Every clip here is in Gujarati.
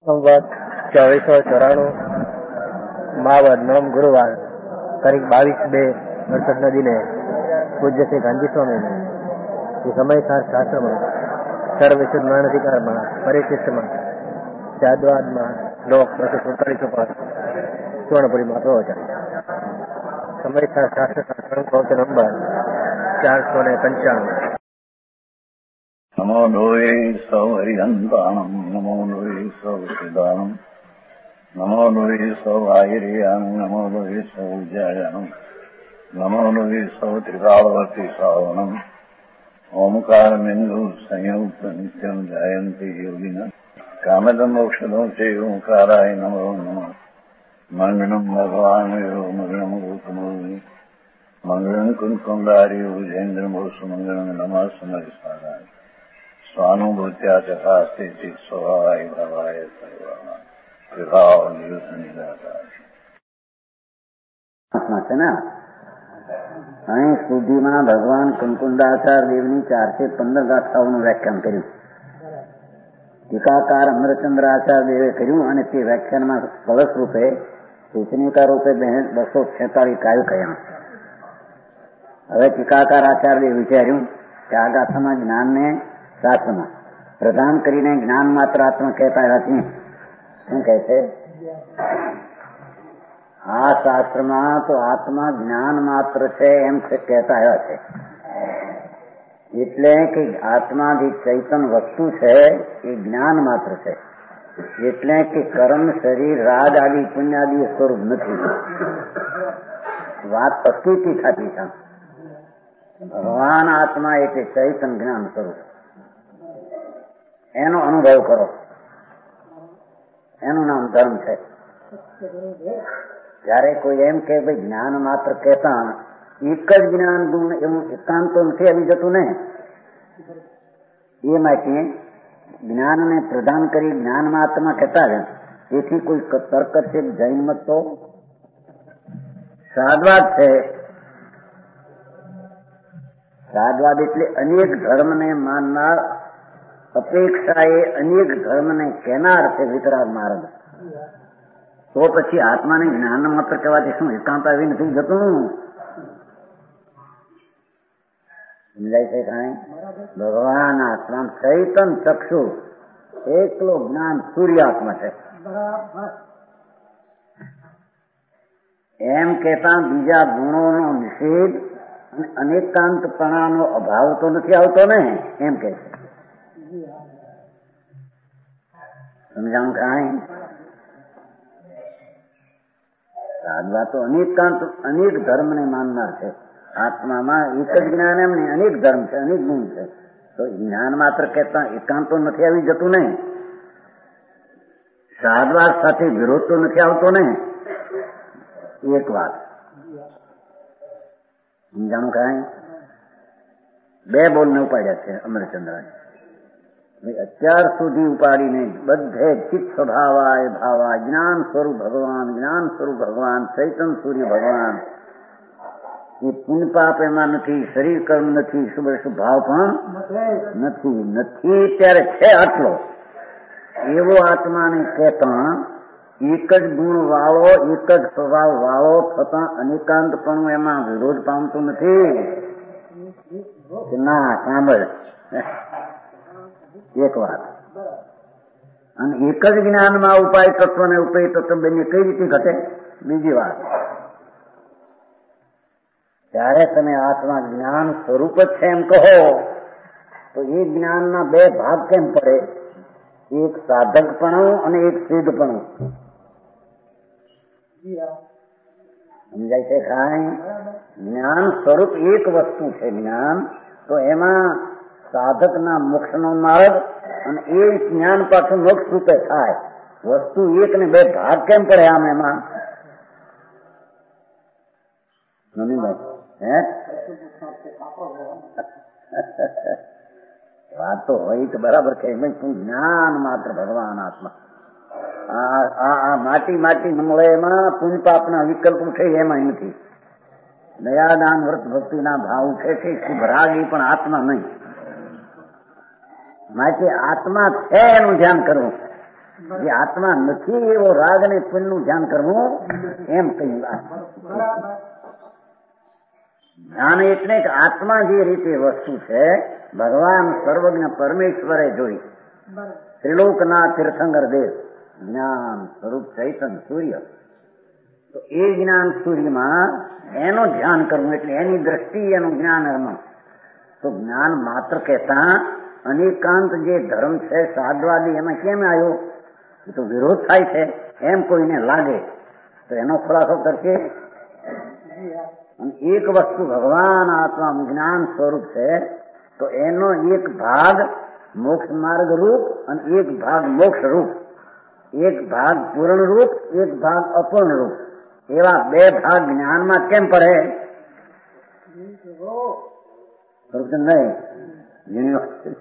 સંવત 2494 માવદ નોમ ગુરુવાર તારીખ 22/2 દિને પૂજ્ય શ્રી ગાંધી સ્વામીને સમયસાર શાસ્ત્રમાં સર્વવિશુદ્ધ જ્ઞાનાધિકારમાં પરિશિષ્ટમાં જાદવાદમાં શ્લોક 247 ઉપર સુવર્ણપુરીમાં પ્રવચન. સમયસાર શાસ્ત્ર પ્રવચન નંબર 495. નમો લોહે સૌ હરિહંતાણમ, નમો લોહે સૌ સિદ્ધાણમ, નમો લોહે સૌ આયર્યાણમ, નમો લોહે સૌ ઉજ્જાયાણમ, નમો લોહે સૌ ત્રિકાળવર્તી શ્રાવણમ. ઓમકાર બિંદુ સંયુક્ત નિત્યમ જાયંતી યોગિના કામદમ મોક્ષદો છે ઓંકારાય નમો નમઃ. મંગળમ ભગવાન મંગળમ ગૌતમોની મંગળમ કુંકુંડારી ઉજેન્દ્રમોષ મંગળમ નમઃ સમયસારાય સ્વાનુભૂત્યા ચકાસ્તે સ્વભાવાય ભાવાય સર્વાના વિભાવ છે ને. અહીં સુધીમાં ભગવાન કુંકુંડાચાર્ય દેવની 415 ગાથાઓનું વ્યાખ્યાન કર્યું. ટીકાકાર અમરચંદ્ર આચાર્ય દેવે કર્યું અને તે વ્યાખ્યાનમાં કળશ રૂપે સૂચનિકા રૂપે 246 કાવ્યો કહ્યા. હવે ટીકાકાર આચાર્ય વિચાર્યું કે આ ગાથામાં જ્ઞાનને શાસ્ત્રમાં પ્રદાન કરીને જ્ઞાન માત્ર આત્મા કહેતા નથી. શું કહે છે? આ શાસ્ત્રમાં તો આત્મા જ્ઞાન માત્ર છે એમ કહેતા આવ્યા છે. એટલે કે આત્મા જે ચૈતન વસ્તુ છે એ જ્ઞાન માત્ર છે. એટલે કે કર્મ શરીર રાગ આદિ પુણ્યાદિ સ્વરૂપ નથી. વાત પ્રસ્તુતિ થતી છે. ભગવાન આત્મા એટલે ચૈતન જ્ઞાન સ્વરૂપ. એનો અનુભવ કરો, એનું નામ ધર્મ છે. જયારે કોઈ એમ કે ભાઈ જ્ઞાન માત્ર કહેતા એક જ જ્ઞાન ગુણ એવું એકાંત તો નથી આવી જતું ને. એ માટે જ્ઞાનને પ્રદાન કરી જ્ઞાન માત્રમાં કહેતા છે. તેથી કોઈ તર્ક છે જૈન મત તો સાદવાદ છે. સાદવાદ એટલે અનેક ધર્મને માનનાર, અપેક્ષાએ અનેક ધર્મને કહેનાર છે વિતરાગ માર્ગ. તો પછી આત્માને જ્ઞાન માત્ર કહેવાથી શું એકાંત આવી નથી જતું? સમજાય છે કાંઈ? ભગવાન આત્મા ચૈતન ચક્ષુ એકલો જ્ઞાન સૂર્યાત્મા છે. એમ કહેતા બીજા ગુણોનો નિષેધ અને અનેકાંતપણાનો અભાવ તો નથી આવતો ને, એમ કે છે. સમજાવું કાંઈ? સાધવા તો અનેક ધર્મને માનનાર છે. આત્મામાં એક જ જ્ઞાન એમ ને અનેક ધર્મ છે, અનેક ગુણ છે. તો જ્ઞાન માત્ર કહેતા એકાંત તો નથી આવી જતું ને. સાધવાદ સાથે વિરોધ તો નથી આવતો ને. એક વાત સમજાણું કાંઈ? 2 બોલને ઉપાડ્યા છે અમરચંદ્ર. અત્યાર સુધી ઉપાડીને બધે ચિત્ત સ્વભાવાય ભાવા જ્ઞાન સ્વરૂપ ભગવાન, જ્ઞાન સ્વરૂપ ભગવાન, ચૈતન સૂર્ય ભગવાન. એ પુણ્ય પાપ એમાં નથી, શરીર કર્મ નથી, શુભ ભાવ પણ નથી. ત્યારે છે આટલો એવો આત્માને કહેતા એક જ ગુણ વાળો, એક જ સ્વભાવ વાળો થતા અનેકાંતપણું એમાં વિરોધ પામતું નથી. ના સાંભળ એક વાત. અને એક જ જ્ઞાનમાં ઉપાય તત્વ ને ઉપય તત્વ બંને કઈ રીતે ઘટે? બીજી વાત, ત્યારે તમે આત્મા જ્ઞાન સ્વરૂપ જ છે એમ કહો તો એ જ્ઞાનના 2 ભાગ કેમ પડે? એક સાધકપણું અને એક સિદ્ધપણું. સમજાય છે કાંઈ? જ્ઞાન સ્વરૂપ એક વસ્તુ છે જ્ઞાન, તો એમાં સાધકના મોક્ષનો માર્ગ અને એ જ્ઞાન પાછું મોક્ષ રૂપે થાય. વસ્તુ એક ને 2 ભાગ કેમ પડે આમ એમાં? વાત તો હોય તો બરાબર છે. જ્ઞાન માત્ર ભગવાન આત્મા. આ માટી મળે એમાં પુણ્ય પાપના વિકલ્પ ઉઠે એમાં નથી. દયાદાન વ્રત ભક્તિના ભાવ ઉઠે છે. શુભ રાગ એ પણ આત્મા નહીં. માટે આત્મા છે એનું ધ્યાન કરવું. જે આત્મા નથી એવો રાગ અને પુણ્યનું ધ્યાન કરવું એમ કહ્યું. જ્ઞાન એટલે કે આત્મા જે રીતે વસ્તુ છે ભગવાન સર્વજ્ઞ પરમેશ્વરે જોઈ. ત્રિલોકના તીર્થંકર દેવ જ્ઞાન સ્વરૂપ ચૈતન્ય સૂર્ય, તો એ જ્ઞાન સૂર્યમાં એનું ધ્યાન કરવું એટલે એની દ્રષ્ટિ એનું જ્ઞાન રમણ. તો જ્ઞાન માત્ર કહેતા અનેકાંત જે ધર્મ છે સાધવાદી એમાં કેમ આવ્યો? એ તો વિરોધ થાય છે એમ કોઈને લાગે તો એનો ખુલાસો કરશે. એક વસ્તુ ભગવાન આત્મા જ્ઞાન સ્વરૂપ છે તો એનો એક ભાગ મોક્ષ માર્ગ રૂપ અને એક ભાગ મોક્ષ રૂપ, એક ભાગ પૂર્ણ રૂપ, એક ભાગ અપૂર્ણ રૂપ, એવા બે ભાગ જ્ઞાનમાં કેમ પડે? નહીં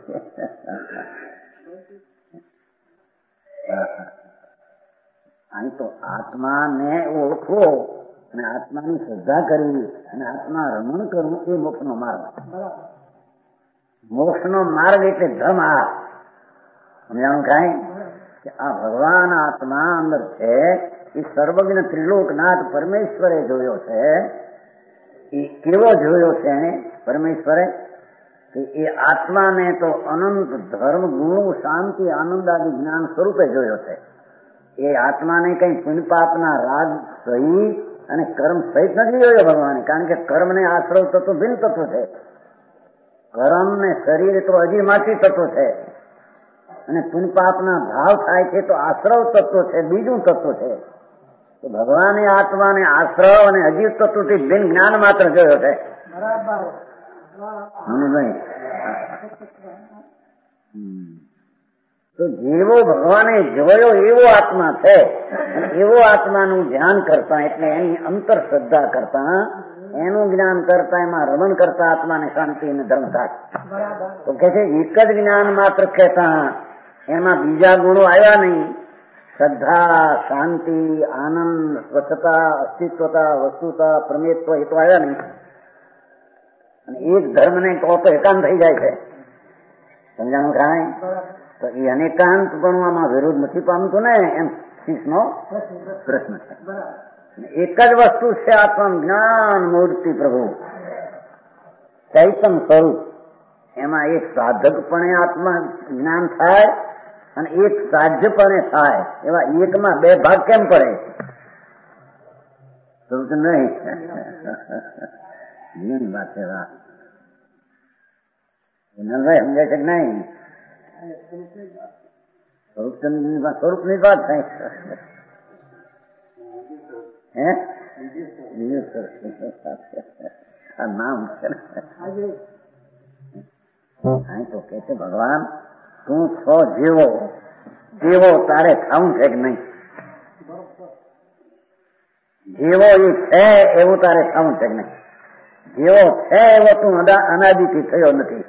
અહીં તો આત્માને ઓળખવો અને આત્માની શ્રદ્ધા કરવી અને આત્મા રમણ કરવું એ મોક્ષનો માર્ગ. મોક્ષનો માર્ગ એટલે ધર્મ. આ સમજાણું કાંઈ કે આ ભગવાન આત્મા અંદર છે એ સર્વજ્ઞ ત્રિલોકનાથ પરમેશ્વરે જોયો છે. એ કેવો જોયો છે પરમેશ્વરે? કે એ આત્માને તો અનંત ધર્મ ગુણ શાંતિ આનંદ આદિ જ્ઞાન સ્વરૂપે જોયો છે. એ આત્માને કઈ પુણ્ય પાપના રાગ સહિત અને કર્મ સહિત નથી જોયો ભગવાને, કારણ કે કર્મને આશ્રવ તત્વ ભિન્ન તત્વ છે. કર્મ ને શરીર તો અજીમાથી તત્વ છે અને પુણ્ય પાપના ભાવ થાય છે તો આશ્રવ તત્વ છે, બીજું તત્વ છે. તો ભગવાને આત્માને આશ્રવ અને અજીવ તત્વથી ભિન્ન જ્ઞાન માત્ર જોયો છે. તો જેવો ભગવાને જોયો એવો આત્મા છે અને એવો આત્માનું ધ્યાન કરતા એટલે એની અંતર શ્રદ્ધા કરતા એનું જ્ઞાન કરતા એમાં રમણ કરતા આત્માને શાંતિ અને ધર્મ થાય. તો કે છે એક જ જ્ઞાન માત્ર કહેતા એમાં બીજા ગુણો આવ્યા નહીં. શ્રદ્ધા, શાંતિ, આનંદ, સ્વચ્છતા, અસ્તિત્વતા, વસ્તુતા, પ્રમેયત્વ એ તો આવ્યા નહીં. અને એક ધર્મને કહો તો એકાંત થઈ જાય છે. સમજાણું કાંઈ? તો એ અનેકાંત ગણવામાં વિરોધ નથી પામતું ને એમ શીશનો પ્રશ્ન છે. એક જ વસ્તુ છે આત્મા જ્ઞાન મૂર્તિ પ્રભુ ચૈતન્ય સ્વરૂપ. એમાં એક સાધકપણે આત્મા જ્ઞાન થાય અને એક સાધ્યપણે થાય. એવા એકમાં બે ભાગ કેમ પડે? નહીં વાત છે. નંદભાઈ સમજાય છે કે નહીં? સ્વરૂપ ની વાત થાય. નામ છે તો કે છે ભગવાન તું છો જેવો જેવો તારે ખાવું છે કે નહીં? જેવો એ છે એવું તારે ખાવું છે કે નહીં? જેવો છે એવો તું અનાદિથી થયો નથી.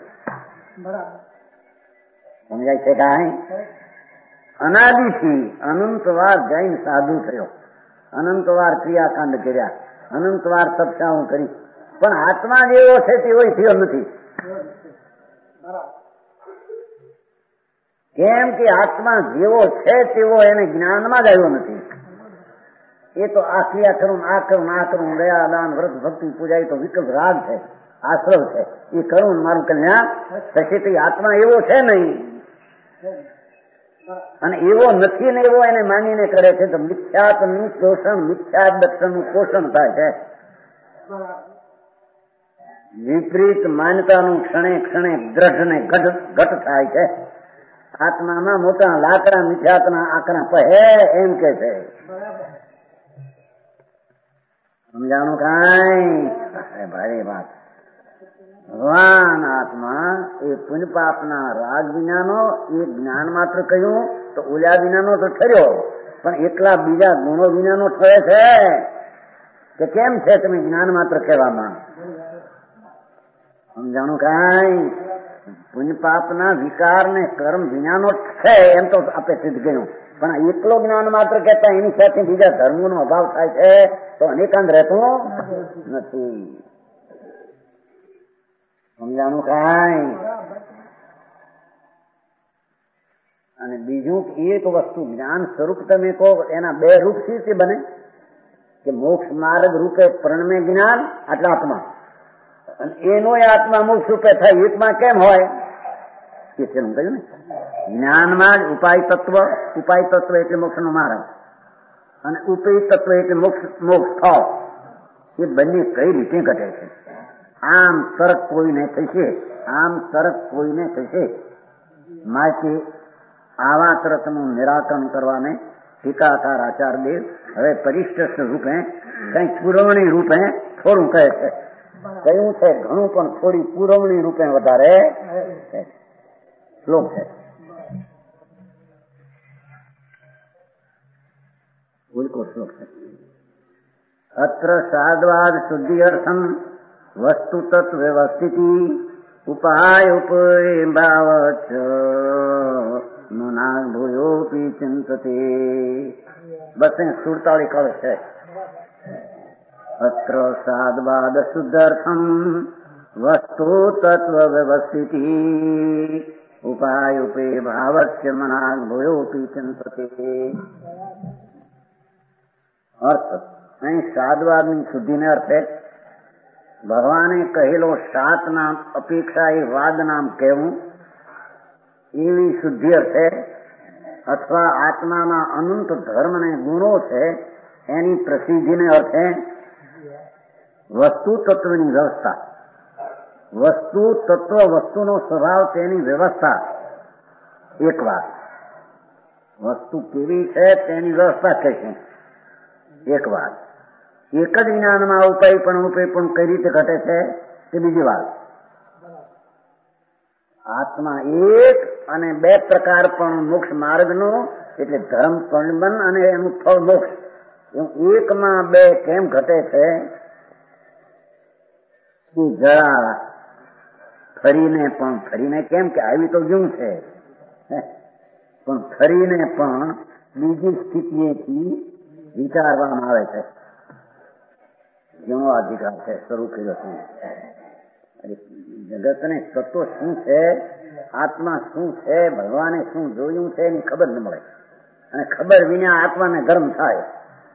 સમજાય છે કાંઈ? અનાદિથી અનંતવાર જૈન સાધુ થયો, અનંતવાર ક્રિયાકાંડ કર્યા, અનંતવાર તપસ્યાઓ કરી, પણ આત્મા જેવો છે તેવો થયો નથી. કેમ કે આત્મા જેવો છે તેવો એને જ્ઞાનમાં જ આવ્યો નથી. એ તો આ ક્રિયા કરું, આ કરું, આ કરું, દયા દાન વ્રત ભક્તિ પૂજા એ તો વિકલ્પ રાગ છે, આશ્રવ છે. એ કરું મારું કલ્યાણ થશે તો આત્મા એવો છે નહીં. અને એવો નથી ને એવો એને માનીને કરે છે તો મિથ્યાત્વનું શોષણ, મિથ્યા દર્શનનું પોષણ થાય છે. વિપરીત માન્યતાનું ક્ષણે ક્ષણે દ્રઢ ને ઘટ થાય છે. આત્મામાં મોટા લાકડા મિથ્યાત્વના આકરા પહે એમ કે છે. સમજાણું કાંઈ? ભારે વાત. ભગવાન આત્મા એ પુણ્ય પાપના રાગ વિનાનો એ જ્ઞાન માત્ર કહ્યું તો ઓલા વિનાનો તો ઠર્યો, પણ એકલા બીજા ગુણો વિનાનો ઠરે છે કે કેમ છે તમે જ્ઞાન માત્ર કહેવામાં? સમજાણું કાંઈ? પુણ્ય પાપના વિકાર ને કર્મ વિનાનો છે એમ તો આપણે સિદ્ધ ગયું, પણ એકલો જ્ઞાન માત્ર કહેતા એની સાથે બીજા ધર્મોનો અભાવ થાય છે તો અનેકાંત રહેતો નથી. સમજાણું કાંઈ? અને બીજું એક વસ્તુ જ્ઞાન સ્વરૂપ તમે કહો એના બે રૂપ સી રીતે બને કે મોક્ષ માર્ગ રૂપે પ્રણમે જ્ઞાન એટલે આત્મા, અને એનો આત્મા મોક્ષ રૂપે થાય એકમાં કેમ હોય એ છે હું કહ્યું ને. જ્ઞાનમાં જ ઉપાય તત્વ એટલે મોક્ષનો માર્ગ, અને ઉપેય તત્વ એટલે મોક્ષ થાવ. એ બંને કઈ રીતે ઘટે છે? આમ તરત કોઈને થશે માટે આવા તરતનું નિરાકરણ કરવાને ટીકાકાર આચાર્યદેવ હવે પરિષ્ઠ રૂપે કઈ પુરવણી રૂપે થોડું કહે છે. કયું છે ઘણું પણ થોડી પુરવણી રૂપે વધારે શ્લોક છે. ઉલકો શ્લોક છે. અત્ર સાદ્વાદ શુદ્ધિ અર્થમ વસ્તુ તત્વ વ્યવસ્થિતિ ઉપાય ઉપય ભાવચ નુના ભૂયોપી ચિંતતે. બસ 47 કળ છે. અત્ર સાદ્વાદ શુદ્ધાર્થમ વસ્તુ તત્વ વ્યવસ્થિતિ ઉપાય ઉપે ભાવસ્ય મના ભૂયોપી ચિંતતે. અર્થ અહીં સાદવાદની શુદ્ધિને અર્થે ભગવાને કહેલો સાત નામ અપેક્ષા એ વાદ નામ કહેવું એવી શુદ્ધિ અર્થે, અથવા આત્માના અનંત ધર્મ ને ગુણો છે એની પ્રસિદ્ધિને અર્થે વસ્તુ તત્વની વ્યવસ્થા, વસ્તુ તત્વ વસ્તુનો સ્વભાવ તેની વ્યવસ્થા. એક વાત વસ્તુ કેવી છે તેની વ્યવસ્થા કઈ છે એક વાત. એક જ જ્ઞાનમાં ઉપાય પણ કઈ રીતે ઘટે છે તે બીજી વાત. આત્મા એક અને બે પ્રકાર પણ મોક્ષ માર્ગનો એટલે ધર્મ પણ અને એનું ફળ મોક્ષ, એકમાં બે કેમ ઘટે છે કે જરા ફરીને કેમ કે આવી તો જું છે પણ ફરીને પણ બીજી સ્થિતિએથી વિચારવામાં આવે છે. જેનો અધિકાર છે શરૂ કર્યો છે. જગતને તત્વ શું છે, આત્મા શું છે, ભગવાને શું જોયું છે એની ખબર ન મળે, અને ખબર વિના આત્માને ધર્મ થાય.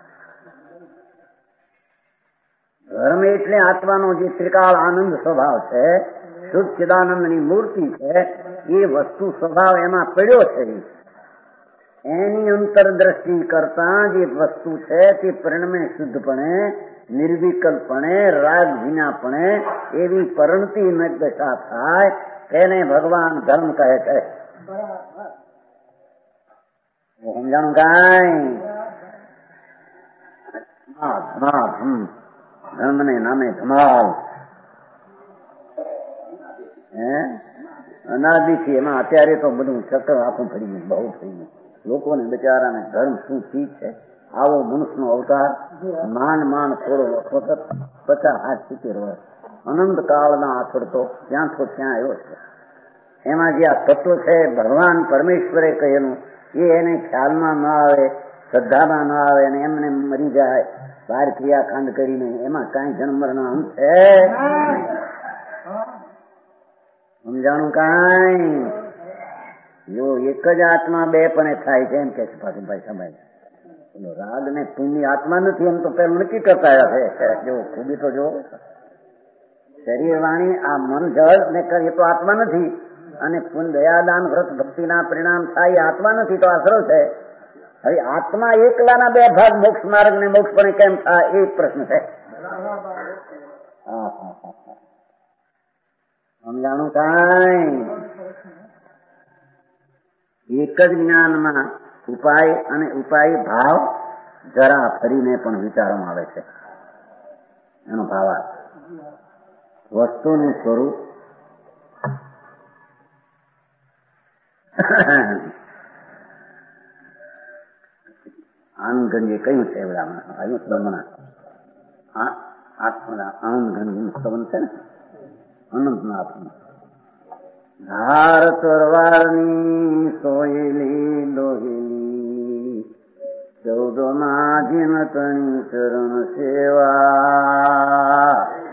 ધર્મ એટલે આત્માનો જે ત્રિકાળ આનંદ સ્વભાવ છે, શુદ્ધ ચિદાનંદની મૂર્તિ છે, એ વસ્તુ સ્વભાવ એમાં પડ્યો છે. એની અંતરદ્રષ્ટિ કરતા જે વસ્તુ છે તે પરિણમે શુદ્ધપણે, નિર્વિકલ્પણે, રાગ વિનાપણે એવી પરણતી દશા થાય તેને ભગવાન ધર્મ કહે છે. સમજાણું કાંઈ? ધર્મ ને નામે ધમાલ અનાદિથી એમાં અત્યારે તો બધું ચક્ર આખું ફરી ગયું, બહુ થઈ ગયું. લોકોને બિચારાને ધર્મ શું ચીજ છે, આવો મનુષ્યનો અવતાર માંડ થોડો વખત 50-70 વર્ષ અનંત કાળના આથડતો ત્યાં તો ત્યાં આવ્યો છે. એમાં જે આ તત્વ છે ભગવાન પરમેશ્વરે કહેલું એ એને ખ્યાલમાં ન આવે, શ્રદ્ધામાં ન આવે અને એમને મરી જાય બહાર ક્રિયાકાંડ કરીને. એમાં કાંઈ જન્મનો અંત છે? સમજાણું કાંઈ? જો એક જ આત્મા બે પણ થાય છે એમ કે છે પાછું ભાઈ સમય. રાગ ને પુણ્ય આત્મા નથી એમ તો પેલું નક્કી કરતા આવ્યા છે. જો ખૂબી તો જો શરીર વાણી આ મન જળ ને એ તો આત્મા નથી, અને પુણ્ય દયાદાન વ્રત ભક્તિના પરિણામ થાય આત્મા નથી, તો આશરો છે. હવે આત્મા એકલાના બે ભાગ મોક્ષ માર્ગ ને મોક્ષ પણ કેમ થાય એ પ્રશ્ન છે. સમજાણું કાંઈ? એક જ જ્ઞાનમાં ઉપાય અને ઉપાય ભાવ જરા ફરીને પણ વિચારવામાં આવે છે. એનો ભાવાર્થ વસ્તુનું સ્વરૂપ આનંદગંજે કહ્યું છે એવડામાં આવ્યું બ્રહ્મણા આત્મના આનંદગંજનું સ્તવન છે ને અનંતનાથનું. ધાર તરવારની સોયેલી લોહેલી 14 જીન તણી ચરણ સેવા,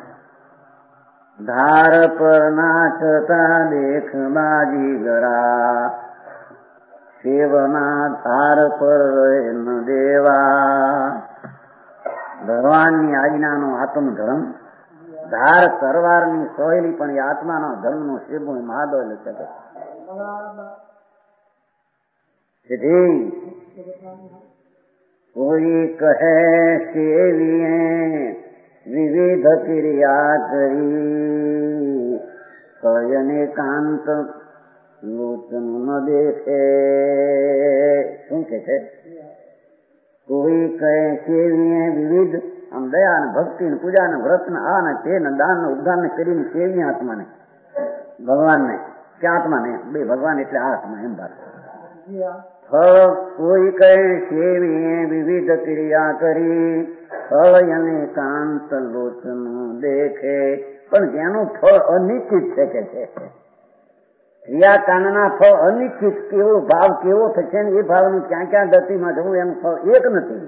ધાર પર નાચતા દેખ બાજી ગરા સેવના ધાર પર ન દેવા. ભગવાનની આજ્ઞાનો આત્મધર્મ, ધાર તરવારની સોયલી પણ એ આત્માના ધર્મનો સેવો મહાદેવ લખે છે. તેથી કોઈ કહે સેવીએ વિવિધ ક્રિયા કરી, કયને કાંત લોચન ન દેખે. શું કે છે? કોઈ કહે સેવીએ વિવિધ, આમ દયા ને ભક્તિ ને પૂજા ને વ્રત ને આ ને તે ને દાન ને ઉદ્ધાર ને કરીને સેવીએ આત્માને, ભગવાનને કે આત્માને, બે ભગવાન એટલે આત્મા એમ વાત. કોઈ કહે સેવીએ વિવિધ ક્રિયા કરી, ફળ અને કાંત લોચન દેખે. પણ જેનું ફળ અનિશ્ચિત છે કે છે. ક્રિયાકાંડના ફળ અનિશ્ચિત, કેવો ભાવ કેવો થશે ને એ ભાવનું ક્યાં ક્યાં ગતિમાં જવું એનું ફળ એક નથી.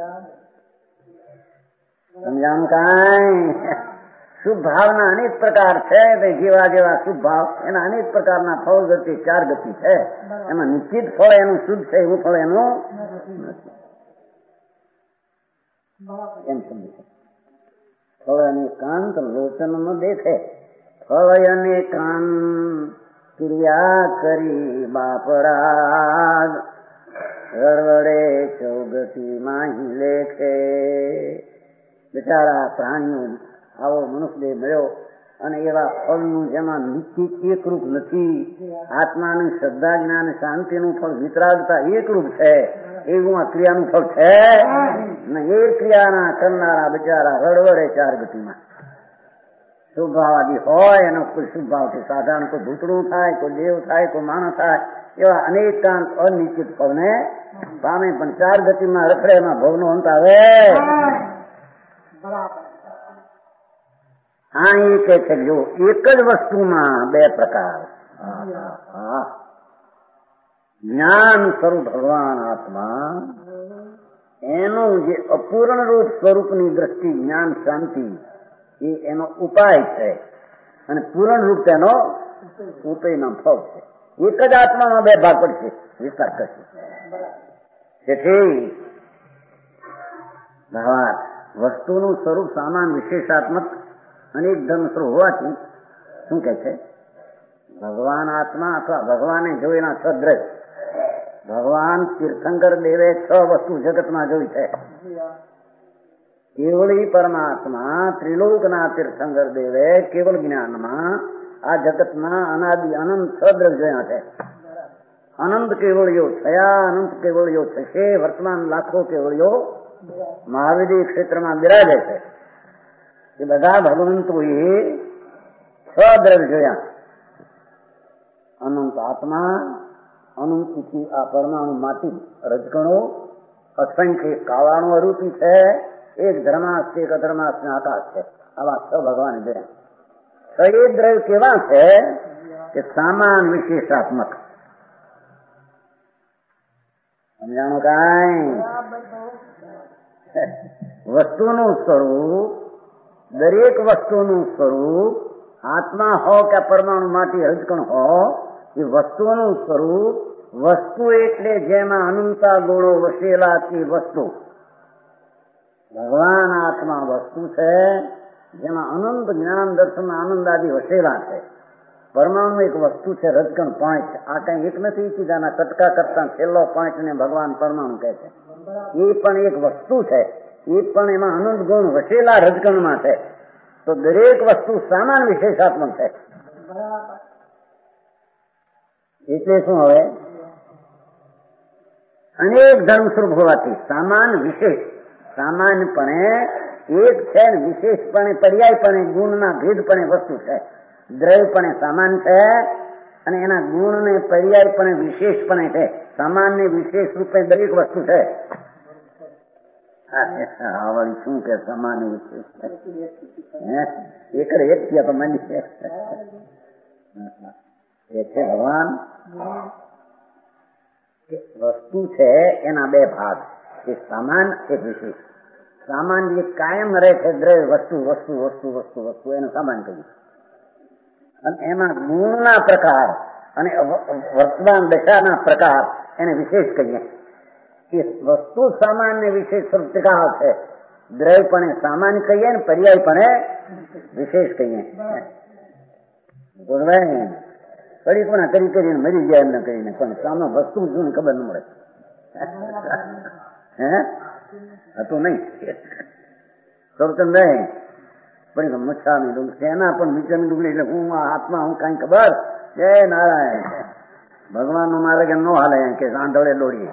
સમજાણું કાંઈ? શુભ ભાવના અનેક પ્રકાર છે. જેવા જેવા શુભ ભાવ એના અનેક પ્રકારના ફળ ગતિ, ચાર ગતિ છે. એમાં નિશ્ચિત ફળ એનું શુદ્ધ છે, એવું ફળ એનું નથી. એમ સમજ છે. ફળ અને કાંત લોચન ન દેખે. ફળ અને કાંત ક્રિયા કરી બાપરાગ, રડવડે ચૌગતી માહી લેખે. બિચારા પ્રાણીઓ આવો મનુષ્ય મળ્યો અને એવા ફળનું જેમાં નિશ્ચિત એકરૂપ નથી. આત્માનું શ્રદ્ધા જ્ઞાન શાંતિનું ફળ વિતરાગતા એકરૂપ છે, એવું આ ક્રિયાનું ફળ છે ને. એ ક્રિયાના કરનારા બિચારા રડવડે ચાર ગતિમાં. શુભભાવાદી હોય એનો કોઈ શુભભાવથી સાધારણ કોઈ ભૂતળું થાય, કોઈ દેવ થાય, કોઈ માણસ થાય, એવા અનેકાંત અનિશ્ચિત ફળને પામે. પણ ચાર ગતિમાં રખડે એમાં ભવનો અંત આવે. હા, એ કે છે જો એક જ વસ્તુમાં બે પ્રકાર. જ્ઞાન સ્વરૂપ ભગવાન આત્મા, એનું જે અપૂર્ણ રૂપ સ્વરૂપની દ્રષ્ટિ જ્ઞાન શાંતિ, એ એનો ઉપાય છે અને પૂર્ણ રૂપ તેનો ઉપાયનો ફળ છે. એક જ આત્મામાં બે ભાગ પડશે, વિસ્તાર કરશે. તેથી ભગવાન વસ્તુનું સ્વરૂપ સામાન વિશેષાત્મક અનેક ધર્મ સ્વરૂપ હોવાથી શું કે છે? ભગવાન આત્મા અથવા ભગવાને જોયેલા છ દ્રવ્ય. ભગવાન તીર્થંકર દેવે છ વસ્તુ જગતમાં જોઈ છે. કેવળી પરમાત્મા ત્રિલોકના તીર્થંકર દેવે કેવળ જ્ઞાનમાં આ જગતમાં અનાદિ અનંત છ દ્રવ્ય જોયા છે. અનંત કેવળીઓ થયા, અનંત કેવળીઓ થશે, વર્તમાન લાખો કેવળીઓ મહાવિદ્ય ક્ષેત્રમાં બિરાજે છે. એ બધા ભગવંતોએ છ દ્રવ્ય જોયા. અનંત આત્મા, અનંત આ પરમાણુ માટી રજકણો, અસંખ્ય કાવાણુ અરૂપી છે, એક ધર્માસ છે, એક અધર્માસ ને આકાશ છે. આવા છ ભગવાન જોયા. છ એ દ્રવ્ય કેવા છે કે સામાન વિશેષાત્મક. સમજાણું કાંઈ? વસ્તુનું સ્વરૂપ, દરેક વસ્તુનું સ્વરૂપ આત્મા હો કે પરમાણુ માટી રજકણ હો, એ વસ્તુનું સ્વરૂપ, વસ્તુ એટલે જેમાં અનંતા ગુણો વસેલા તે વસ્તુ. ભગવાન આત્મા વસ્તુ છે જેમાં અનંત જ્ઞાન દર્શન આનંદ આદિ વસેલા છે. પરમાણુ એક વસ્તુ છે, રજકણ પાંચ. આ કઈ એક નથી, સીધાના કટકા કરતા છેલ્લો પાંચ ને ભગવાન પરમાણુ કહે છે. એ પણ એક વસ્તુ છે, એ પણ એમાં અનંત ગુણ વસેલા રજકણમાં છે. તો દરેક વસ્તુ સામાન વિશેષાત્મક છે. એટલે શું? હવે અનેક ધર્મ સ્વરૂપ હોવાથી સામાન વિશેષ, સામાન્યપણે એક છે ને વિશેષપણે પર્યાયપણે ગુણના ભેદપણે વસ્તુ છે. દ્રવ્યપણે સામાન છે અને એના ગુણને પર્યાયપણે વિશેષપણે છે. સામાન્ય વિશેષ રૂપે દરેક વસ્તુ છે. આવડી શું કે સામાન્ય વિશેષ એક એક થયા તો માની એ છે ભગવાન. વસ્તુ છે એના બે ભાગ, એક સામાન એક વિશેષ. સામાન જે કાયમ રહે છે દ્રવ્ય વસ્તુ વસ્તુ વસ્તુ વસ્તુ વસ્તુ એનું સામાન કહ્યું. અને એમાં ગુણના પ્રકાર અને વર્તમાન દશાના પ્રકાર એને વિશેષ કહીએ. એ વસ્તુ સામાન્ય વિશેષ સ્વરૂપ ટીકાઓ છે. દ્રવ્યપણે સામાન્ય કહીએ ને પર્યાયપણે વિશેષ કહીએ. પડીપણા કરી કરીને મરી જાય એમને કહીને, પણ સામે વસ્તુ શું ખબર ન મળે. હે હતું નહીં સ્વરૂપ નહીં પડી મચ્છાની ડુંગળી એના પણ નીચેની ડુંગળી એટલે હું હાથમાં હું કઈ ખબર. જય નારાયણ. ભગવાન નું મારે કે ન હાલે કે આંધળે દોડીએ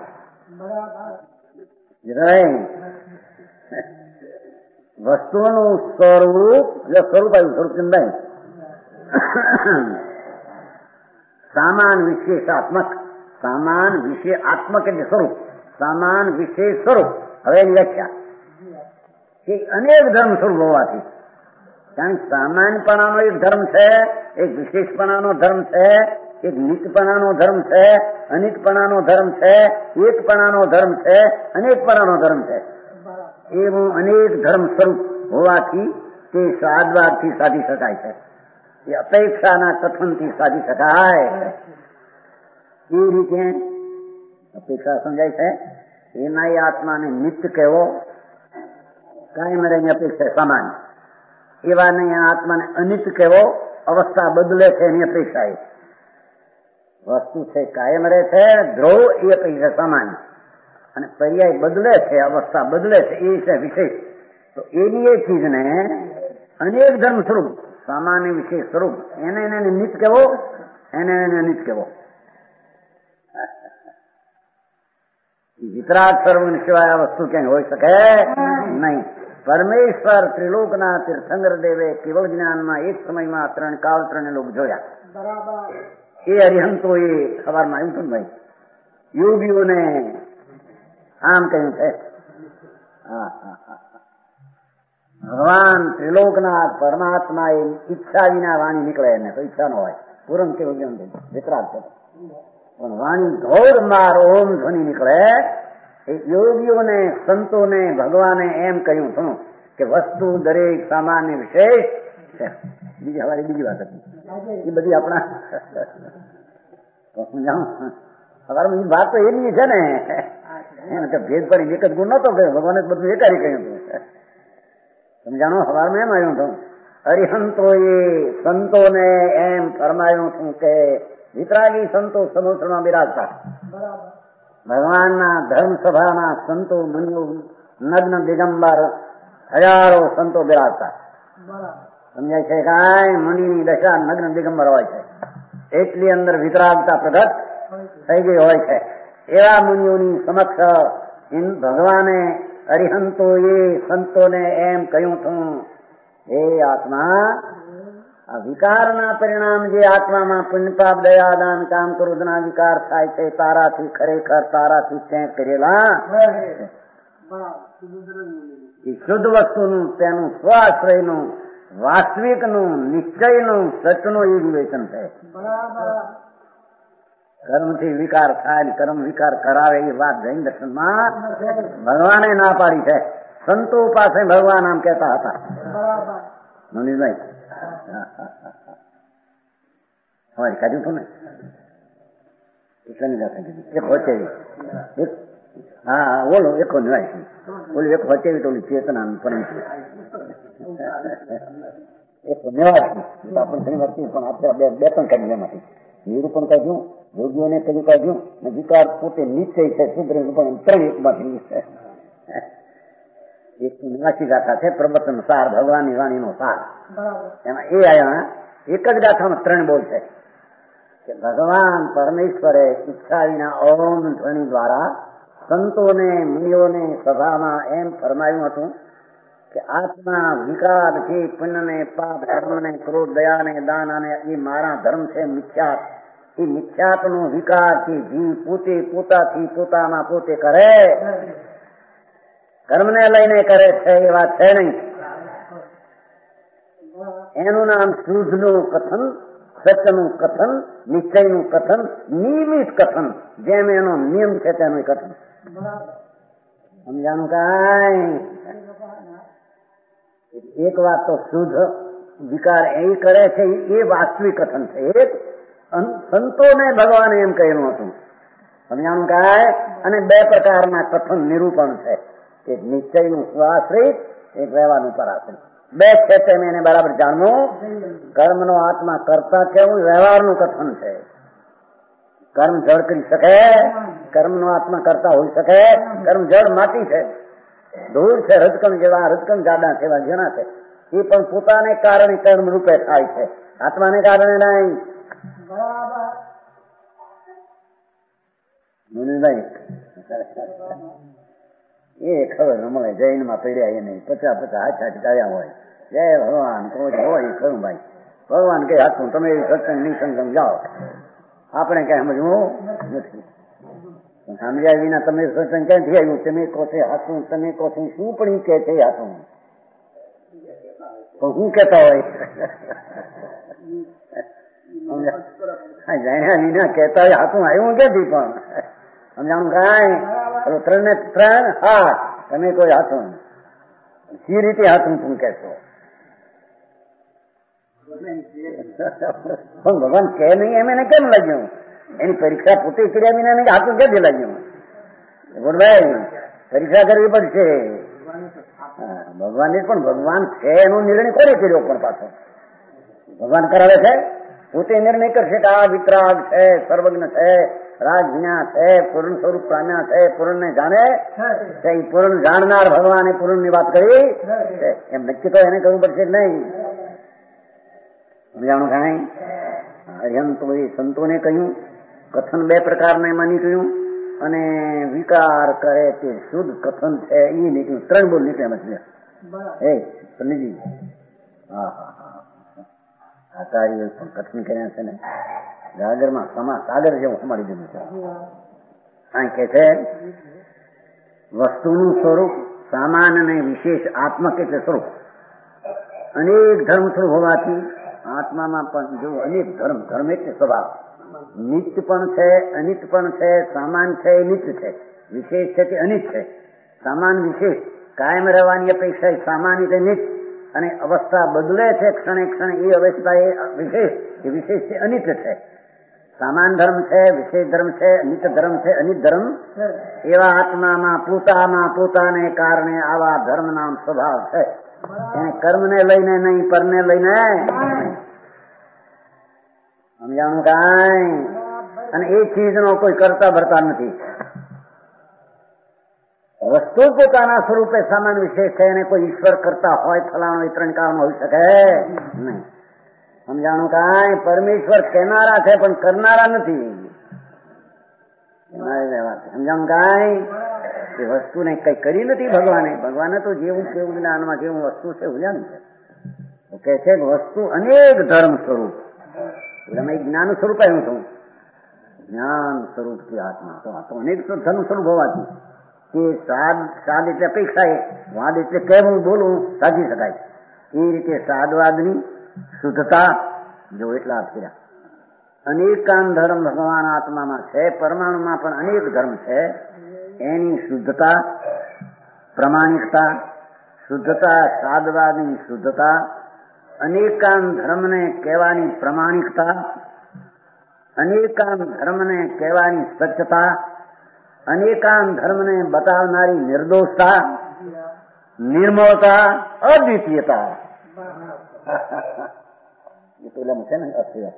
વસ્તુઓનું સ્વરૂપ સ્વરૂપ આવ્યું સ્વરૂપ નહીં. સામાન વિશેષાત્મક. સામાન વિશેષાત્મક એટલે સ્વરૂપ. સામાન વિશેષ સ્વરૂપ. હવે એની વ્યાખ્યા કે અનેક ધર્મ સ્વરૂપ હોવાથી, કારણ કે સામાન્યપણાનો એક ધર્મ છે, એક વિશેષપણાનો ધર્મ છે, એક નિત્યપણાનો ધર્મ છે, અનિતપણાનો ધર્મ છે, એકપણાનો ધર્મ છે, અનેકપણાનો ધર્મ છે. એવું અનેક ધર્મ સ્વરૂપ હોવાથી તે સાદવાદથી સાધી શકાય છે. એ અપેક્ષાના કથનથી સાધી શકાય. એ રીતે અપેક્ષા સમજાય છે. એના એ આત્માને નિત્ય કહેવો, કાયમ રહેની અપેક્ષા સામાન્ય. એવા નહીં આત્માને અનિત્ય કહેવો, અવસ્થા બદલે છે એની અપેક્ષા. એ વસ્તુ છે કાયમ રહે છે, ધ્રુવ એ અપેક્ષા સામાન્ય, અને પર્યાય બદલે છે, અવસ્થા બદલે છે, એ છે વિશેષ. તો એની એ ચીજને અનેક ધર્મ સ્વરૂપ, સામાન્ય વિશેષ સ્વરૂપ, એને નિત્ય કહેવો, એને અનિત્ય કહેવો. વિતરાગ સર્વ સિવાય આ વસ્તુ ક્યાંય હોઈ શકે નહીં. પરમેશ્વર ત્રિલોકના તીર્થંકર દેવે કેવળ જ્ઞાનમાં એક સમયમાં 3 કાળ 3 લોક જોયા. એ હરિહંતો એ સવારમાં આવ્યું હતું ભાઈ, યોગીઓને આમ કહ્યું છે. ભગવાન ત્રિલોકના પરમાત્મા એ ઈચ્છા વિના વાણી નીકળે એને તો ઈચ્છા ન હોય. પૂરણ કેવું વિતરાગ છે, પણ વાણી ઘોર માર ઓમ ધ્વનિ નીકળે. એ યોગીઓને સંતોને ભગવાને એમ કહ્યું હતું કે વસ્તુ દરેક સામાન્ય વિશેષ છે. બીજી હવારી બીજી વાત હતી, એ બધી આપણા સવારમાં એ વાત તો એની છે ને, એને તો ભેદ પડી એક જ ગુણ નતો કહ્યો, ભગવાને બધું એકારી કહ્યું હતું. સમજાણો સવારમાં એમ આવ્યું હતું, હરિહંતોએ સંતોને એમ ફરમાયું હતું કે વિતરાગી સંતો સમુદ્રમાં બિરાજતા. ભગવાનના ધર્મસભાના સંતો મુનિઓ નગ્ન દિગંબર હજારો સંતો બિરાજતા. સમજાય છે કાંઈ? મુનિની દશા નગ્ન દિગંબર હોય છે, એટલી અંદર વિતરાગતા પ્રગટ થઈ ગઈ હોય છે. એવા મુનિઓની સમક્ષ ભગવાને હરિહંતોએ સંતોને એમ કહ્યું હતું, હે આત્મા, આ વિકારના પરિણામ જે આત્મામાં પુણ્યપાપ દયાદાન કામ ક્રોધના વિકાર થાય છે, તારાથી ખરેખર તારાથી ચેક કરેલા એ શુદ્ધ વસ્તુનું, તેનું સ્વાશ્રયનું, વાસ્તવિકનું, નિશ્ચયનું, સચનું એ વિવેચન છે. કર્મથી વિકાર થાય, કર્મ વિકાર કરાવે એ વાત જૈન દર્શનમાં ભગવાને ના પાડી છે. સંતો પાસે ભગવાન આમ કહેતા હતા. મનીષભાઈ અમારી કાઢ્યું હતું ને એટલાની જાતે એક હોચેવી, હા ઓલો એકો નિવાય છે, ઓલું એક હોચેવી તો ઓલી ચેતના પરમ છે, એક નિવાય છે. આપણે ઘણી વાર પણ આપણે બે પણ કાઢ્યું એમાંથી નિરૂપણ કાઢ્યું, યોગીઓને કયું કાઢ્યું, ને વિકાર પોતે નિશ્ચય છે, શુદ્ર પણ 3 એકમાંથી છે. એક નિવાસી ગાથા છે, પ્રવચન સાર, ભગવાનની વાણીનો સાર. એમાં એ આયા એક જ ગાથામાં 3 બોલ છે કે ભગવાન પરમેશ્વરે ઈચ્છા વિના ઓમ ધ્વનિ દ્વારા સંતોને મુનિઓને સભામાં એમ ફરમાયું હતું કે આત્મા વિકાર છે, પુણ્યને પાપ કર્મને ક્રોધ દયાને દાન અને એ મારા ધર્મ છે મિથ્યાત. એ મિથ્યાતનો વિકાર છે જીવ પોતે પોતાથી પોતામાં પોતે કરે, કર્મને લઈને કરે છે એ વાત છે નહીં. એનું નામ શુદ્ધનું કથન, સત્યનું કથન, નિશ્ચયનું કથન, નિયમિત કથન, જેમ એનો નિયમ છે તેનું કથન. સમજાનું કાંઈ? એક વાત તો શુદ્ધ વિકાર એ કરે છે એ વાસ્તવિક કથન છે. એક સંતોને ભગવાને એમ કહેલું હતું સમજાણું કાંઈ? અને બે પ્રકારના કથન નિરૂપણ છે, એક નિશ્ચયનું સ્વાશ્રિત, એક વ્યવહારનું પરાશ્રિત. બે છે તેમ એને બરાબર જાણવું. કર્મનો આત્મા કરતા કેવું વ્યવહારનું કથન છે. કર્મ જળ કરી શકે? કર્મનો આત્મા કરતા હોઈ શકે? કર્મ જળ માટી છે, ધૂળ છે, રજકણ જેવા, રજકણ જાડા છે, એવા જેના છે, એ પણ પોતાને કારણે કર્મ રૂપે થાય છે, આત્માને કારણે નહીં. મુનિભાઈ એ ખબર ન મળે, જૈનમાં પડ્યા એને 50 હાથ ગાયા હોય, જય ભગવાન હોય ખરું ભાઈ. ભગવાન કઈ હાથું તમે સત્સંગ નિસંગ જાઓ, આપણે કઈ સમજવું નથી. સમજ્યા વિના તમે સત્સંગ ક્યાંથી આવ્યું? તમે કહો છો હાથું, તમે કહો છો શું પણ કે છે હાથું, પણ શું કેતા હોય જાણ્યા વિના કેતા હોય હાથું આવ્યું ક્યાંથી? પણ સમજાણું કાંઈ? 3 ને 3 હાથ, તમે કોઈ હાથું સી રીતે હાથું તું કહેશો? પણ ભગવાન કે નહીં એમ એને કેમ લાગ્યું? એની પરીક્ષા પોતે કર્યા વિના નહીં હાથું ક્યાંથી લાગ્યું? ગુડભાઈ પરીક્ષા કરવી પડશે ભગવાનની. પણ ભગવાન છે એનો નિર્ણય કોને કર્યો? પણ પાછો ભગવાન કરાવે છે, પોતે નિર્ણય કરશે કે આ વિતરાગ છે, સર્વજ્ઞ છે, રાજ્ઞા છે, પૂર્ણ સ્વરૂપ પ્રામ્યા છે, પૂર્ણ ને જાણે છે, પૂર્ણ જાણનાર ભગવાને પૂર્ણ ની વાત કરી એમ નક્કી તો એને કરવું પડશે નહીં. સમજાણું કાંઈ? હરિહંતો એ સંતોને કહ્યું, કથન બે પ્રકારના એમાં કહ્યું, અને વિકાર કરે તે શુદ્ધ કથન છે એ નીકળ્યું. 3 બોલ નીકળે મતલબ એ સમજી. હા હા હા, આચાર્ય પણ કથન કર્યા છે ને, ગાગરમાં સાગર જેવું સમાડી દીધું છે. આ કે છે વસ્તુનું સ્વરૂપ સામાન્ય અને વિશેષ આત્મક એટલે સ્વરૂપ. અનેક ધર્મ સ્વરૂપ હોવાથી આત્મામાં પણ જો અનેક ધર્મ, ધર્મ એટલે સ્વભાવ, નિત્ય પણ છે, અનિત્ય પણ છે, સામાન છે એ નિત્ય છે, વિશેષ છે તે અનિત છે. સામાન વિશેષ કાયમ રહેવાની અપેક્ષા એ સામાન્ય તે નિત્ય, અને અવસ્થા બદલે છે ક્ષણે ક્ષણે એ અવસ્થા એ વિશેષ છે અનિત્ય છે. સામાન ધર્મ છે, વિશેષ ધર્મ છે, નિત્ય ધર્મ છે, અનિત ધર્મ. એવા આત્મામાં પોતાને કારણે આવા ધર્મ નામ સ્વભાવ છે. એને કર્મને લઈને નહીં, પરને લઈને. સમજાણું કાંઈ? અને એ ચીજનો કોઈ કરતા ભરતા નથી. વસ્તુ પોતાના સ્વરૂપે સામાન વિશેષ છે, એને કોઈ ઈશ્વર કરતા હોય, ફલાણો વિતરણ કાળમાં હોઈ શકે નહીં. સમજાણું કાંઈ? પરમેશ્વર કહેનારા છે પણ કરનારા નથી. સમજાણું કાંઈ? એ વસ્તુને કઈ કરી નથી ભગવાને. ભગવાને તો જેવું કેવું જ્ઞાનમાં જેવું વસ્તુ છે ઉજાણ છે. તો કે છે વસ્તુ અનેક ધર્મ સ્વરૂપ. અમે જ્ઞાન સ્વરૂપ આવ્યું છું, જ્ઞાન સ્વરૂપ થી આત્મા તો આ તો અનેક ધર્મ સ્વરૂપ હોવાથી કે સાદ એટલે અપેક્ષા, વાદ એટલે કહેવું બોલવું સાજી શકાય. એ રીતે સાદવાદની શુદ્ધતા જો એટલા કર્યા. અનેકાન ધર્મ ભગવાન આત્મામાં છે, પરમાણુમાં પણ અનેક ધર્મ છે. એની શુદ્ધતા, પ્રમાણિકતા, શુદ્ધતા, સાદવાદની શુદ્ધતા, અનેકાન ધર્મને કહેવાની પ્રમાણિકતા, અનેકાન ધર્મને કહેવાની સ્વચ્છતા, અનેકાન ધર્મને બતાવનારી નિર્દોષતા, નિર્મળતા, અદ્વિતીયતા. એ તો એલામાં છે ને અસ્થિર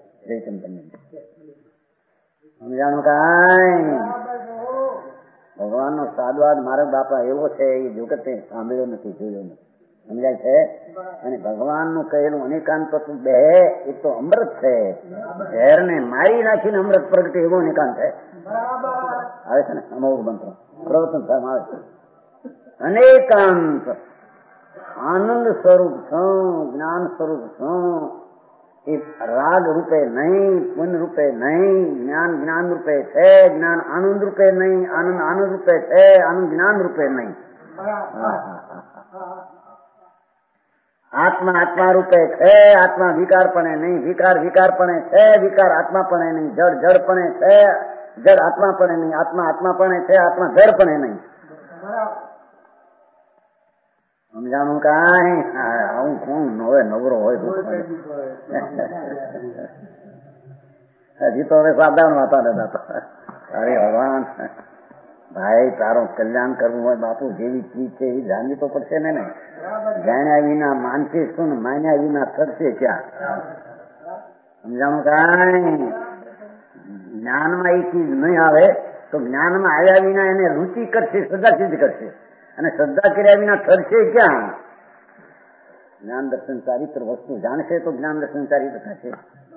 સમજાણું કાંઈ? ભગવાનનો સાદવાદ મારા બાપા એવો છે એ જગતે સાંભળ્યો નથી, જોયો નથી. સમજાય છે? અને ભગવાનનું કહેલું અનેકાંત તત્વ બે એ તો અમૃત છે. ઝેરને મારી નાખીને અમૃત પ્રગટે એવો અનેકાંત છે. આવે છે ને અમોઘ મંત્ર પ્રવચન થવામાં આવે છે. અનેકાંત આનંદ સ્વરૂપ છું, જ્ઞાન સ્વરૂપ છું. એ રાગ રૂપે નહીં, પુન રૂપે નહીં. જ્ઞાન જ્ઞાન રૂપે છે, જ્ઞાન આનંદ રૂપે નહીં. આનંદ આનંદ રૂપે છે, આનંદ જ્ઞાન રૂપે નહીં. આત્મા આત્મા રૂપે છે, આત્મા વિકારપણે નહીં. વિકાર વિકારપણે છે, વિકાર આત્માપણે નહીં. જડ જડપણે છે, જડ આત્માપણે નહીં. આત્મા આત્માપણે છે, આત્મા જડપણે નહીં. સમજાણું કાંઈ? હું કોણ હવે નવરો હોય હજી તો હવે સાધારણ વાતા નતા. અરે ભગવાન ભાઈ તારો કલ્યાણ કરવું હોય બાપુ જેવી ચીજ છે એ જાણવી તો પડશે ને. જાણ્યા વિના માનશે શું ને માન્યા વિના થશે ક્યાં? સમજાણું કાંઈ? જ્ઞાનમાં એ ચીજ નહીં આવે તો જ્ઞાનમાં આવ્યા વિના એને રુચિ કરશે, શ્રદ્ધા સિદ્ધ કરશે, અને શ્રદ્ધા કર્યા વિના થશે ક્યાં? જ્ઞાન દર્શન ચારિત્ર વસ્તુ જાણશે તો જ્ઞાન દર્શન ચારિત્ર થશે.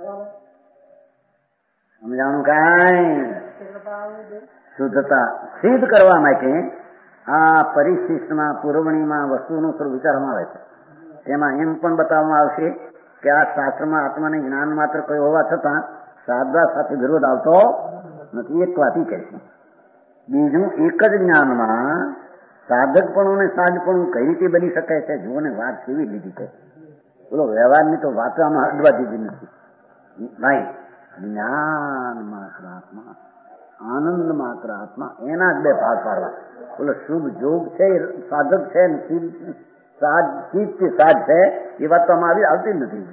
સમજાણું કાંઈ? શુદ્ધતા સિદ્ધ કરવા માટે આ પરિશિષ્ટમાં પુરવણીમાં વસ્તુનું સ્વરૂપ વિચારવામાં આવે છે. તેમાં એમ પણ બતાવવામાં આવશે કે આ શાસ્ત્રમાં આત્માને જ્ઞાન માત્ર કયો હોવા છતાં સાધવા સાથે વિરોધ આવતો નથી. એક વાતી કહે છે. બીજું, એક જ જ્ઞાનમાં સાધકપણું અને સાધપણું કઈ રીતે બની શકે છે? જુઓ ને વાત કેવી લીધી છે. બોલો વ્યવહારની તો વાતમાં અડવા દીધી નથી ભાઈ. જ્ઞાન માત્ર આત્મા, આનંદ માત્ર આત્મા, એના જ બે ભાગ પાડવા. બોલો શુભ જોગ છે સાધક છે, ચીજ સાધ છે એ વાત તો આમાં આવતી જ નથી.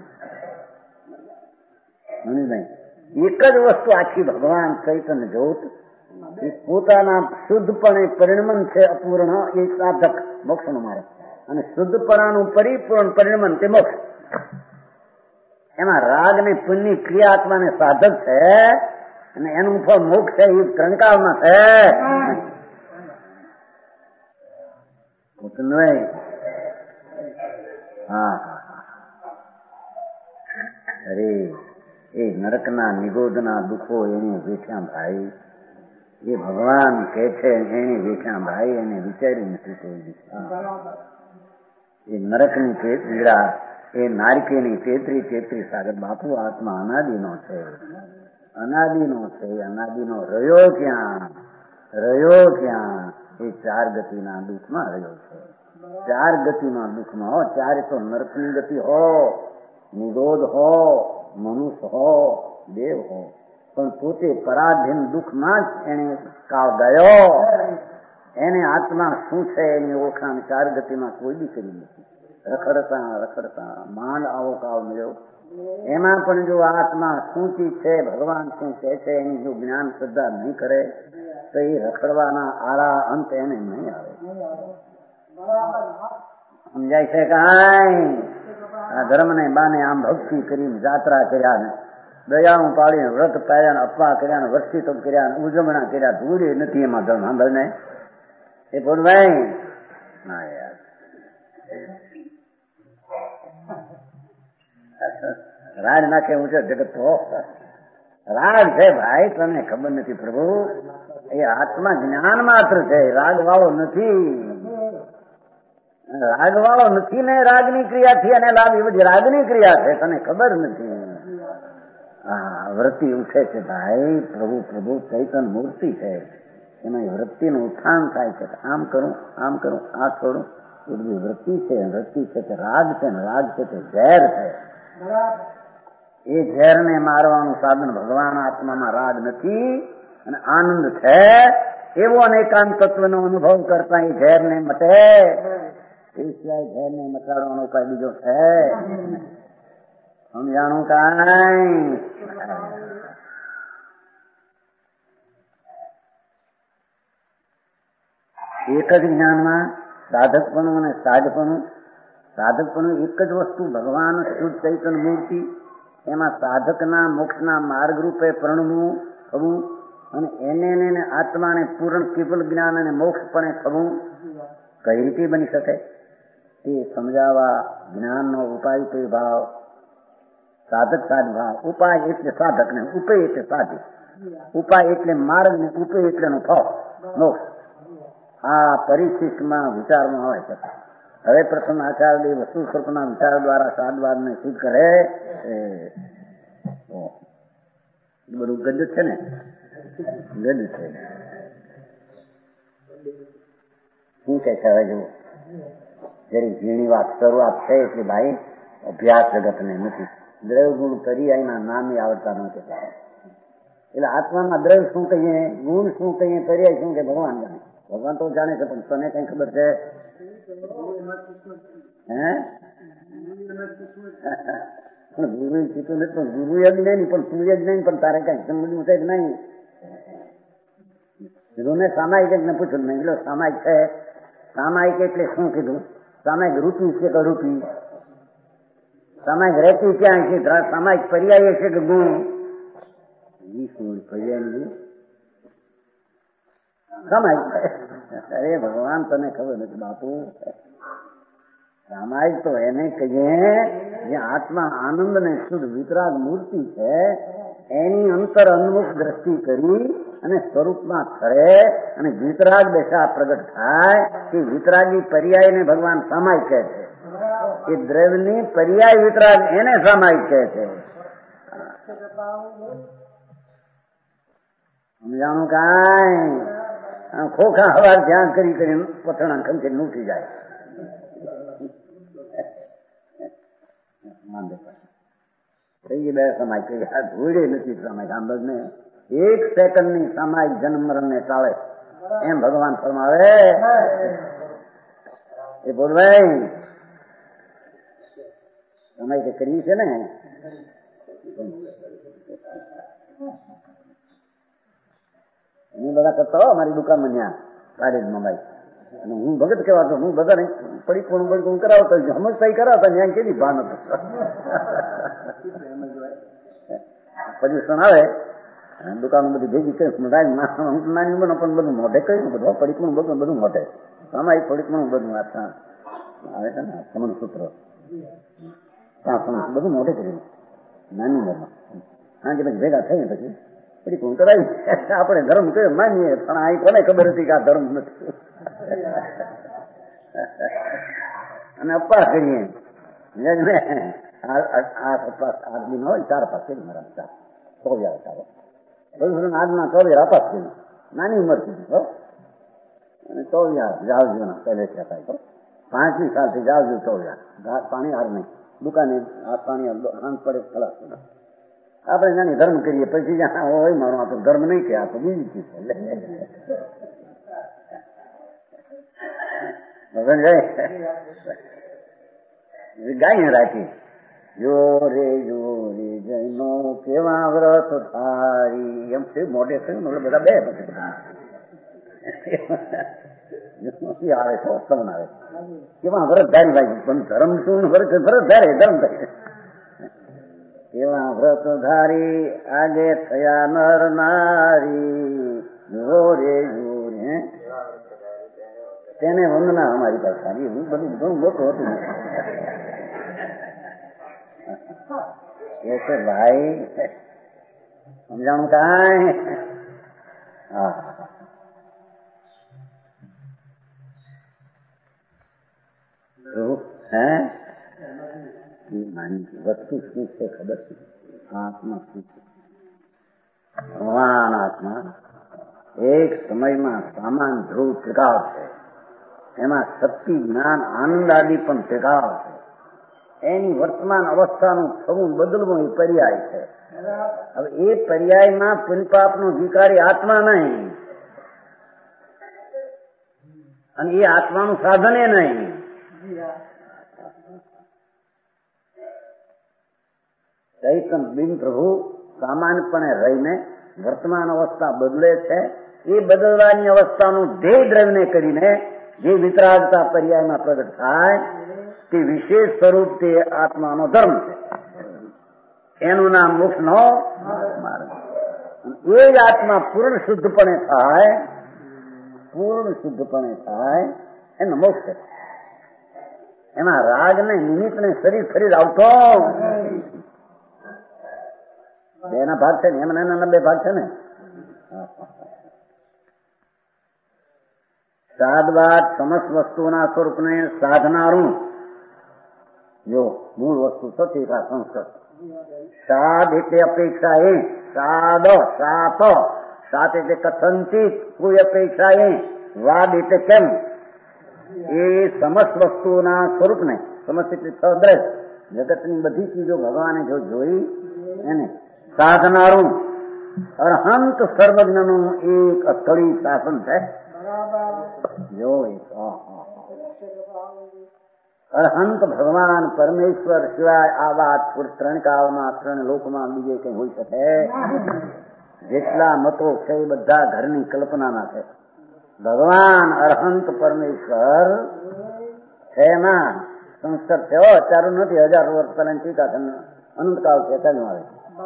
એક જ વસ્તુ આખી ભગવાન ચૈતન્ય જ્યોત એ પોતાના શુદ્ધપણે પરિણમન છે અપૂર્ણ, એ સાધક મોક્ષનો માર્ગ, અને શુદ્ધપણાનું પરિપૂર્ણ પરિણમન તે મોક્ષ. એમાં રાગ ને પુણ્ય ક્રિયાત્માને સાધક છે અને એનું ફળ મોક્ષ છે. એ કંકાળમાં છે. હા અરે એ નરકના નિગોદના દુઃખો એને વેઠ્યા ભાઈ. એ ભગવાન કે છે એને વેઠ્યા ભાઈ, એને વિચારી નથી કોઈ. એ નરકની પીડા, એ નારકીની તેત્રી સાગર. બાપુ આત્મા અનાદિનો છે, અનાદિનો છે. અનાદિનો રહ્યો ક્યાં? એ ચાર ગતિના દુઃખમાં રહ્યો છે. ચાર ગતિના દુઃખમાં હો. ચારે તો નરકની ગતિ હો, નિરોધ હો, મનુષ્ય હો, દેવ હો, પણ પોતે પરાધીન દુઃખમાં જ એને કાળ ગયો. એને આત્મા શું છે એની ઓળખાણ ચાર ગતિમાં કોઈ બી કરી નથી. રખડતા માંડ આવો કાળ મળ્યો. એમાં પણ જો આત્મા શું ચીજ છે, ભગવાન શું કહે છે, એની જો જ્ઞાન શ્રદ્ધા નહીં કરે તો એ રખડવાના આરા અંત એને નહીં આવે. સમજાય છે કાંઈ? આ ધર્મ ને બાને આમ ભક્તિ કરીને જાત્રા કર્યા ને દયાનું પાડીને વ્રત પાડ્યા ને અપવા કર્યા ને વર્ષિતમ કર્યા ને ઉજવણા કર્યા, ધૂળે નથી એમાં ધર્મ. સાંભળ ને એ બોલભાઈ. હા યાર રાજ નાખે હું છે જગત તો રાગ છે ભાઈ. તને ખબર નથી પ્રભુ, એ આત્મા જ્ઞાન માત્ર છે, રાગ વાળો નથી. રાગ વાળો નથી ને રાગની ક્રિયાથી અને લાભ એ બધી રાગની ક્રિયા છે, તને ખબર નથી. હા વૃત્તિ ઉઠે છે ભાઈ. પ્રભુ ચૈતન મૂર્તિ છે, એમાં વૃત્તિનું ઉત્થાન થાય છે. આમ કરું આ છોડું, એ બધી વૃત્તિ છે. વૃત્તિ છે તે રાગ છે ને રાગ છે તે ઝેર છે. એ ઝેરને મારવાનું સાધન ભગવાન. આત્મામાં રાગ નથી અને આનંદ છે. એવો અનેકાંત તત્વનો અનુભવ કરતા એ ઝેરને મટે. એ સિવાય ઝેરને મટાડવાનો ઉપાય બીજો છે? સમજાણું કાંઈ? એક જ જ્ઞાનમાં સાધકપણું અને સાધપણું એક જ વસ્તુ ભગવાન શુદ્ધ ચૈતન્ય મૂર્તિ. એમાં સાધકના મોક્ષના માર્ગ રૂપે પ્રણવું થવું અને એને આત્માને પૂર્ણ કેવલ જ્ઞાન અને મોક્ષપણે થવું કઈ રીતે બની શકે તે સમજાવવા જ્ઞાનનો ઉપાય તે ભાવ, સાધક સાધ ભાવ. ઉપાય એટલે સાધક ને ઉપાય એટલે સાધક. ઉપાય એટલે માર્ગ ને ઉપાય એટલે નો ફળ મોક્ષ. આ પરિશિષ્ટમાં વિચારમાં આવે છે. હવે પ્રથમ આચાર્ય વસ્તુ સ્વરૂપના વિચાર દ્વારા સાધવાદને સિદ્ધ કરે. બધું ગદ છે ને, ગદ છે. શું કે છે હવે જો જરી ઝીણી વાત શરૂઆત છે એટલે ભાઈ અભ્યાસ જગતને નથી. દ્રવ્ય ગુણ કરી એના નામે આવડતા નથી. એટલે આત્મામાં દ્રવ્ય શું કહીએ, ગુણ શું કહીએ, પર્યાય શું કે ભગવાન જાણે. ભગવાન તો જાણે છે પણ તને કઈ ખબર છે? પણ ગુરુ શીખવું નથી. પણ ગુરુ જ નહીં, પણ સૂર્ય જ નહીં, પણ તારે કઈ સમજવું છે જ નહીં. કીધું ને સામાયિક ને પૂછ્યું, મેં કીધું સામાયિક છે, સામાયિક એટલે શું કીધું? સામાયિક રૂપી છે કે રૂપી? સામાયિક રહેતી ક્યાં છે? સામાયિક પર્યાય છે કે ગુણ? પર્યાય સામાયિક. અરે ભગવાન તને ખબર નથી બાપુ, સામાયિક તો એને કહીએ જે આત્મા આનંદ ને શુદ્ધ વિતરાગ મૂર્તિ છે, એની અંતર અન્મુખ દ્રષ્ટિ કરી અને સ્વરૂપમાં ઠરે અને વિતરાગ દશા પ્રગટ થાય કે વિતરાગી પર્યાયને ભગવાન સામાયિક કહે છે. એ દ્રવ્યની પર્યાય વિતરાગ એને સામાયિક કહે છે. સમજાણું કાંઈ? ખોખા હવાર ધ્યાન કરી કરીને પથણા ખંચી ઉઠી જાય. થઈ બે સમાય કઈ ધોડે નથી સમય સાંભળ ને, એક સેકન્ડ ની સામાયિક જન્મ મરણ ને ચાલે એમ ભગવાન ફરમાવે. એ બોલભાઈ સમય કે કરી છે ને, હું બધા કરતો મારી દુકાનમાં ત્યાં કારેજમાં ભાઈ, અને હું ભગત કહેવાતો, હું બધા પડીકું કરાવતો, હમજતા કરાવતા ત્યાં કેવી ભાન હતું. પર્યુષણ આવે દુકાન બધી ભેગી કરી નાની ઉંમર પણ બધું મોઢે કર્યું, બધું પડીકું બધું મોઢે સામાયિક પડીકું બધું આવે છે ને સમન સૂત્ર બધું મોઢે કર્યું નાની ઉંમરમાં. સાંજે પછી ભેગા થઈ પછી પડીકું કરાવી આપણે ધર્મ કયો માનીએ, પણ આ કોને ખબર હતી કે આ ધર્મ નથી. અને અપાસ કરીએ આદમી હોય 4 અપાસ કરી મારા 24 આજના 24 અપાસ કરી નાની ઉંમર સુધી અને 24 જાવજો ના પહેલે છે 5મી સાલથી જાવજો 24 પાણી હાર નહીં દુકાને પાણી હાંસ પડે ખલાસ. આપણે નાની ધર્મ કરીએ પછી હોય મારો આ તો ધર્મ નહીં કે આ તો બીજી ચીજ ગાય રાખી જો રે જયનો કેવા વ્રત થારી એમ છે મોઢે થયું ને બધા બે આવે તમને આવે કેવા વ્રત ધારી ભાઈ પણ ધર્મ શું વ્રત ધારે ધર્મ ધારે કેવા વ્રત ધારી આજે થયા નર નારી જો રે તેને વંદના અમારી પાસે સારી હું બધું ઘણું મોટું હતું એ છે ભાઈ સમજાણું કાંઈ. હા હે વસ્તુ શું છે ખબર છે? આત્મા શું છે? ભગવાન આત્મા એક સમયમાં સામાન ધ્રુવ ત્રિકાળ છે, એમાં શક્તિ જ્ઞાન આનંદ આદિ પણ ત્રિકાળ છે. એની વર્તમાન અવસ્થાનું થવું બદલવું એ પર્યાય છે. હવે એ પર્યાયમાં પુણ્યપાપનો વિકારી આત્મા નહીં અને એ આત્માનું સાધન એ નહીં. ચૈતન બિન પ્રભુ સામાન્યપણે રહીને વર્તમાન અવસ્થા બદલે છે. એ બદલવાની અવસ્થાનું ધ્યેય દ્રવ્યને કરીને જે વિતરાગતા પર્યાયમાં પ્રગટ થાય તે વિશેષ સ્વરૂપ તે આત્માનો ધર્મ છે. એનું નામ મોક્ષનો માર્ગ. એ જ આત્મા પૂર્ણ શુદ્ધપણે થાય એનો મોક્ષ છે. એમાં રાગ ને નિમિત્ત ને શરીર ફરીદ આવતો બે ના ભાગ છે ને, એમાં એના 2 ભાગ છે ને. સાદવાદ સમસ્ત વસ્તુના સ્વરૂપને સાધનારું જો મૂળ વસ્તુ સતી સંસ્કૃત સાદ એટલે અપેક્ષા એ સાદ સાત એટલે કથનચિત કોઈ અપેક્ષા એ વાદ એટલે કેમ એ સમસ્ત વસ્તુના સ્વરૂપને સમસ્ત એટલે સદ્રશ જગતની બધી ચીજો ભગવાને જો જોઈ એને સાધનારું અરહંત સર્વજ્ઞનું એક અસ્થળી શાસન છે. અરહંત ભગવાન પરમેશ્વર સિવાય આ વાત 3 કાળમાં 3 લોકમાં બીજે કઈ હોઈ શકે જેટલા મતો છે એ બધા ઘરની કલ્પનાના છે. ભગવાન અરહંત પરમેશ્વર છે એમાં સંસ્કાર છે. અત્યારે નથી, 1000 વર્ષ પહેલા ટીકા અનંતકાળ છે ચાલુ આવે.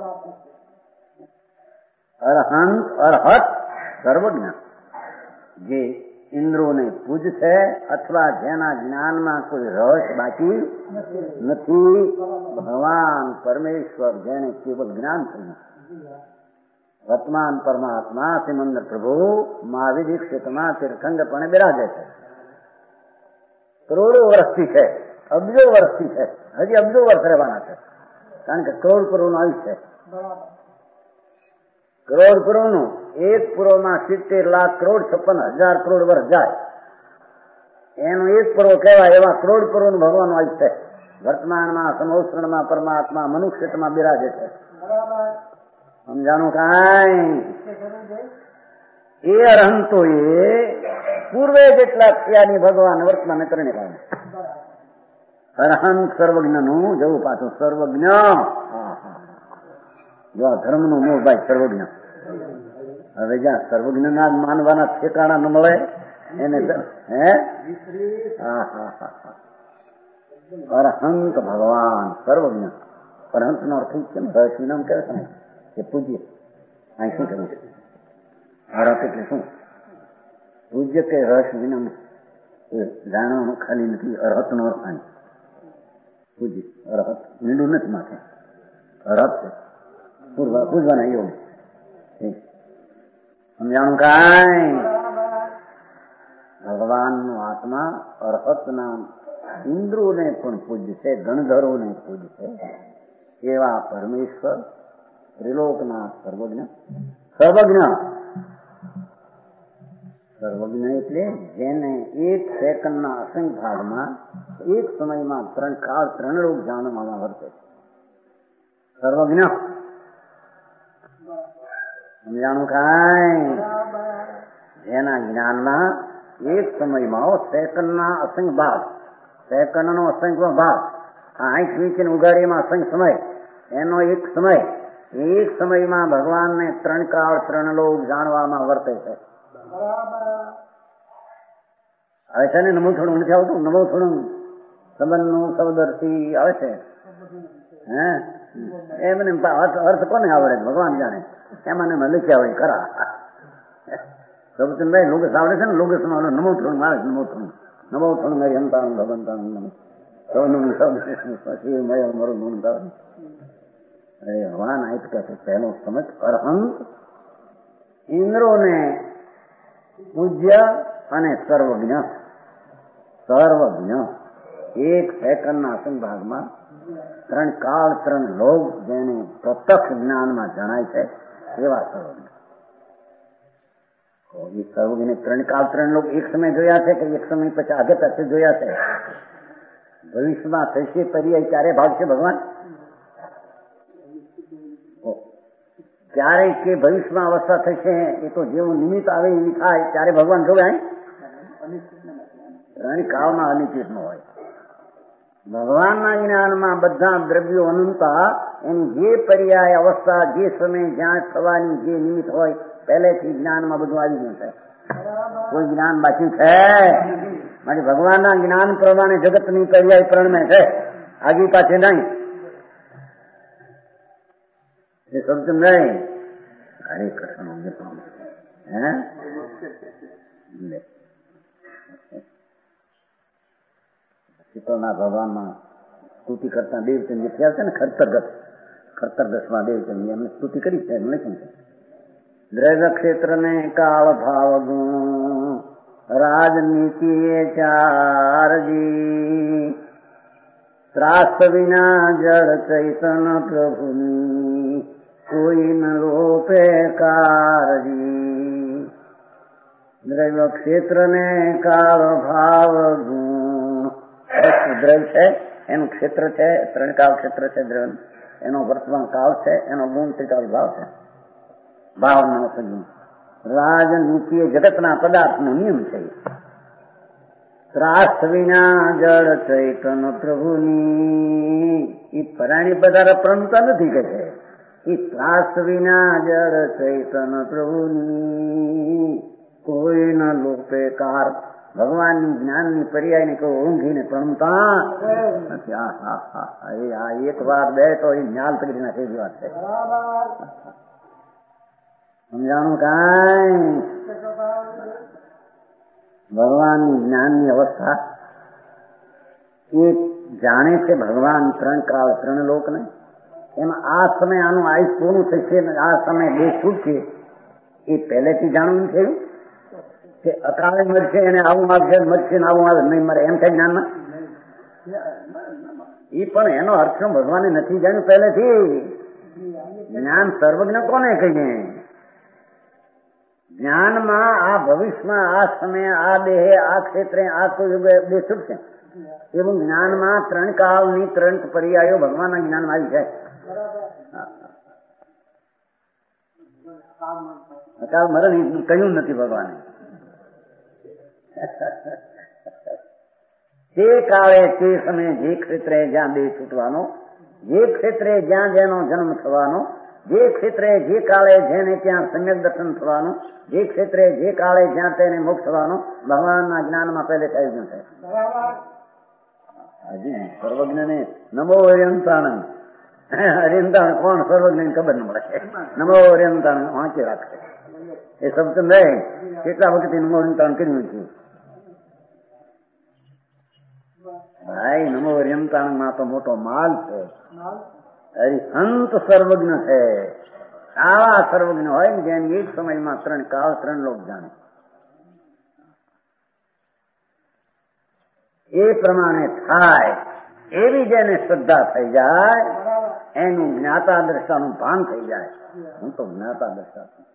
અરહંત અરહત સર્વજ્ઞ, જે ઇન્દ્રોને પૂજશે અથવા જેના જ્ઞાનમાં કોઈ રસ બાકી નથી, ભગવાન પરમેશ્વર જેને કેવલ જ્ઞાન થયું, વર્તમાન પરમાત્મા સિમંદર પ્રભુ મહાવીર દીક્ષિતમાં તીર્થંકરપણે બિરાજે છે. કરોડો વર્ષથી છે, અબજો વર્ષથી છે, હજી અબજો વર્ષ રહેવાના છે. કારણ કે કરોડ પુરોનું આયુષ્ય છે. કરોડ પુરોનું એક પુરોમાં 70 લાખ કરોડ 56,000 કરોડ વર્ષ જાય, એનું એક પુરો કહેવાય. એવા કરોડ પુરોનું ભગવાનનું આયુષ્ય છે. વર્તમાનમાં સમોસરણમાં પરમાત્મા મનુષ્યમાં બિરાજે છે. સમજાણું કાંઈ? એ અરહંતો એ પૂર્વે જેટલા ક્રિયાની ભગવાન વર્તમાન કરણી પામે. અરહંત સર્વજ્ઞનું જવું પાછું સર્વજ્ઞ. જો આ ધર્મનો મોહ ભાઈ સર્વજ્ઞ. હવે જ્યાં સર્વજ્ઞ ના માનવાના ઠેકાણા ન મળે એને અરહંત ભગવાન સર્વજ્ઞ. અરહંત નો અર્થ કેમ રહસ્ય નામ કહે છે કે પૂજ્ય. અહીં શું કહ્યું છે? અરહત એટલે શું? પૂજ્ય કે રહસ્ય વિનમ જાણવાનું ખાલી નથી. અરહત નો અર્થ અહીં પૂજ્ય. અરહત મીંડું નથી માથે, અરહત છે પૂજવાના યોગ. સમજાણું કાંઈ? ભગવાનનો આત્મા અરહત નામ ઇન્દ્રોને પણ પૂજ્ય છે, ગણધરોને પૂજ્ય છે. એવા પરમેશ્વર ત્રિલોકના સર્વજ્ઞ. સર્વજ્ઞ સર્વજ્ઞ એટલે જેને એક સેકન્ડના અસંખ્ય ભાગમાં એક સમયમાં 3 કાળ 3 લોક જાણવામાં વર્તે. સર્વજ્ઞ. સમજાણું કાંઈ? જેના જ્ઞાનમાં એક સમયમાં સેકન્ડના અસંખ્ય ભાગ, સેકન્ડનો અસંખ્ય ભાગ, આંખ વીંચીને ઉગાડીમાં અસંખ્ય સમય, એનો એક સમય, એક સમયમાં ભગવાનને 3 કાળ 3 લોક જાણવામાં વર્તે છે. આવે છે ને? નમો થોડું નથી આવતું? નમો થોડું સંબંધનું સૌદર્શી આવે છે. હે એમને અર્થ કોને આવડે? ભગવાન જાણે. એમાં લખ્યા હોય ખરા. સબચંદભાઈ લોગસ આવડે છે ને? લોગસ માં નમો થોડું આવે. નમો થોડું, નમો થોડું મારી અંતાનું ભગવંતાનું સૌનું પછી મારું ગુણતા. અરે ભગવાન આયત કહે છે પહેલો સમજ અરહંત ઇન્દ્રોને પૂજ્ય અને સર્વજ્ઞ. સર્વજ્ઞ એક સેકન્ડના અસંભાગમાં 3 કાળ 3 લોક જેને પ્રત્યક્ષ જ્ઞાનમાં જણાય છે એવા સર્વજ્ઞ. એ સર્વજ્ઞ 3 કાળ 3 લોક એક સમય જોયા છે કે એક સમય પછી આગળ પાછળ જોયા છે? ભવિષ્યમાં થશે પર્યાય ક્યારે ભાગશે ભગવાન? ક્યારે કે ભવિષ્યમાં અવસ્થા થશે એ તો જેવું નિમિત્ત આવે એવી થાય ત્યારે ભગવાન જોવે. 3 કાળમાં અનિશ્ચિત ન હોય. ભગવાનના જ્ઞાનમાં બધા દ્રવ્યો અનંતા, એની જે પર્યાય અવસ્થા જે સમય જ્યાં થવાની જે નિમિત્ત હોય પહેલેથી જ્ઞાનમાં બધું આવી ગયું છે. કોઈ જ્ઞાન બાકી છે? માટે ભગવાનના જ્ઞાન પ્રમાણે જગતની પર્યાય પ્રણમે છે, આગી પાછે નહીં. એ સમજ નહીં. હરે કૃષ્ણ. હે શીતળના ભગવાનમાં સ્તુતિ કરતા દેવચંદ જે થયા છે ને, ખરતરગસમાં દેવચંદ એમને સ્તુતિ કરી છે. એમને શું છે? દ્રવ્ય ક્ષેત્રને કાળ ભાવ ગુણ રાજનીતિ ચારજી ત્રાસ વિના જળ ચૈતન પ્રભુની કોઈ ન લોપે કારજી. દ્રવ્ય ક્ષેત્રને કાળ ભાવ ગુણ. દ્રવ્ય છે એનું ક્ષેત્ર છે, 3 કાળ ક્ષેત્ર છે દ્રવ્ય. એનો વર્તમાન કાળ છે, એનો ગુણ ત્રિકાળ ભાવ છે. ભાવનો સગુણ રાજનીતિ જગતના પદાર્થનો નિયમ છે. ત્રાસ વિના જળ ચૈતન પ્રભુની. એ પરાણી પદાર્થ પ્રણતા નથી કે છે. એ ત્રાસ વિના જળ ચૈતન પ્રભુની કોઈ ન લોપે કાર. ભગવાનની જ્ઞાનની પર્યાયને કહું ઊંઘીને પ્રણતા નથી. આ એક વાર બે તો એ ન્યાલ પકડી નાખે એવી વાત છે. સમજાણું કાંઈ? ભગવાનની જ્ઞાનની અવસ્થા એ જાણે છે ભગવાન ત્રણ કાળ ત્રણ લોકને. એમાં આ સમય આનું આયુષ પૂરું થશે, આ સમય બે છૂટશે એ પહેલેથી જાણવું થયું કે અકાળે મરશે અને આવું આવશે, મરશે ને આવું આવે નહીં મરે, એમ થાય જ્ઞાનમાં. એ પણ એનો અર્થ ભગવાને નથી જાણ્યું પહેલેથી. જ્ઞાન સર્વજ્ઞ કોને કહીએ? જ્ઞાનમાં આ ભવિષ્યમાં આ સમય આ દેહે આ ક્ષેત્રે આ કોઈ બે છૂટશે એવું જ્ઞાનમાં ત્રણ કાળની ત્રણ પર્યાયો ભગવાનના જ્ઞાનમાં આવી જાય. અકાળ મરણ કહ્યું નથી ભગવાને. તે કાળે તે સમયે જે ક્ષેત્રે જ્યાં બે છૂટવાનો, જે ક્ષેત્રે જ્યાં જેનો જન્મ થવાનો, જે ક્ષેત્રે જે કાળે જેને ત્યાં સમ્યક દર્શન થવાનું, જે ક્ષેત્રે જે કાળે જ્યાં તેને મોક્ષ થવાનો ભગવાનના જ્ઞાનમાં પહેલે થઈ ગયું છે. હજી સર્વજ્ઞ ને નમો અર્યંતાણંદ. અર્યંતાણ કોણ? સર્વજ્ઞ ખબર ન મળે. નમો અર્યંતાણંદ વાંચી રાખશે એ શબ્દ નહીં. કેટલા વખતે નમો અર્યંતાણ કર્યું છે ભાઈ. નમો અર્યંતાણ માં તો મોટો માલ છે. હરિહંત સર્વજ્ઞ છે. આવા સર્વજ્ઞ હોય ને જેમ એક સમયમાં ત્રણ કાળ ત્રણ લોક જાણે. એ પ્રમાણે થાય એવી જેને શ્રદ્ધા થઈ જાય એનું જ્ઞાતા દ્રષ્ટાનું ભાન થઈ જાય. હું તો જ્ઞાતા દ્રષ્ટા છું.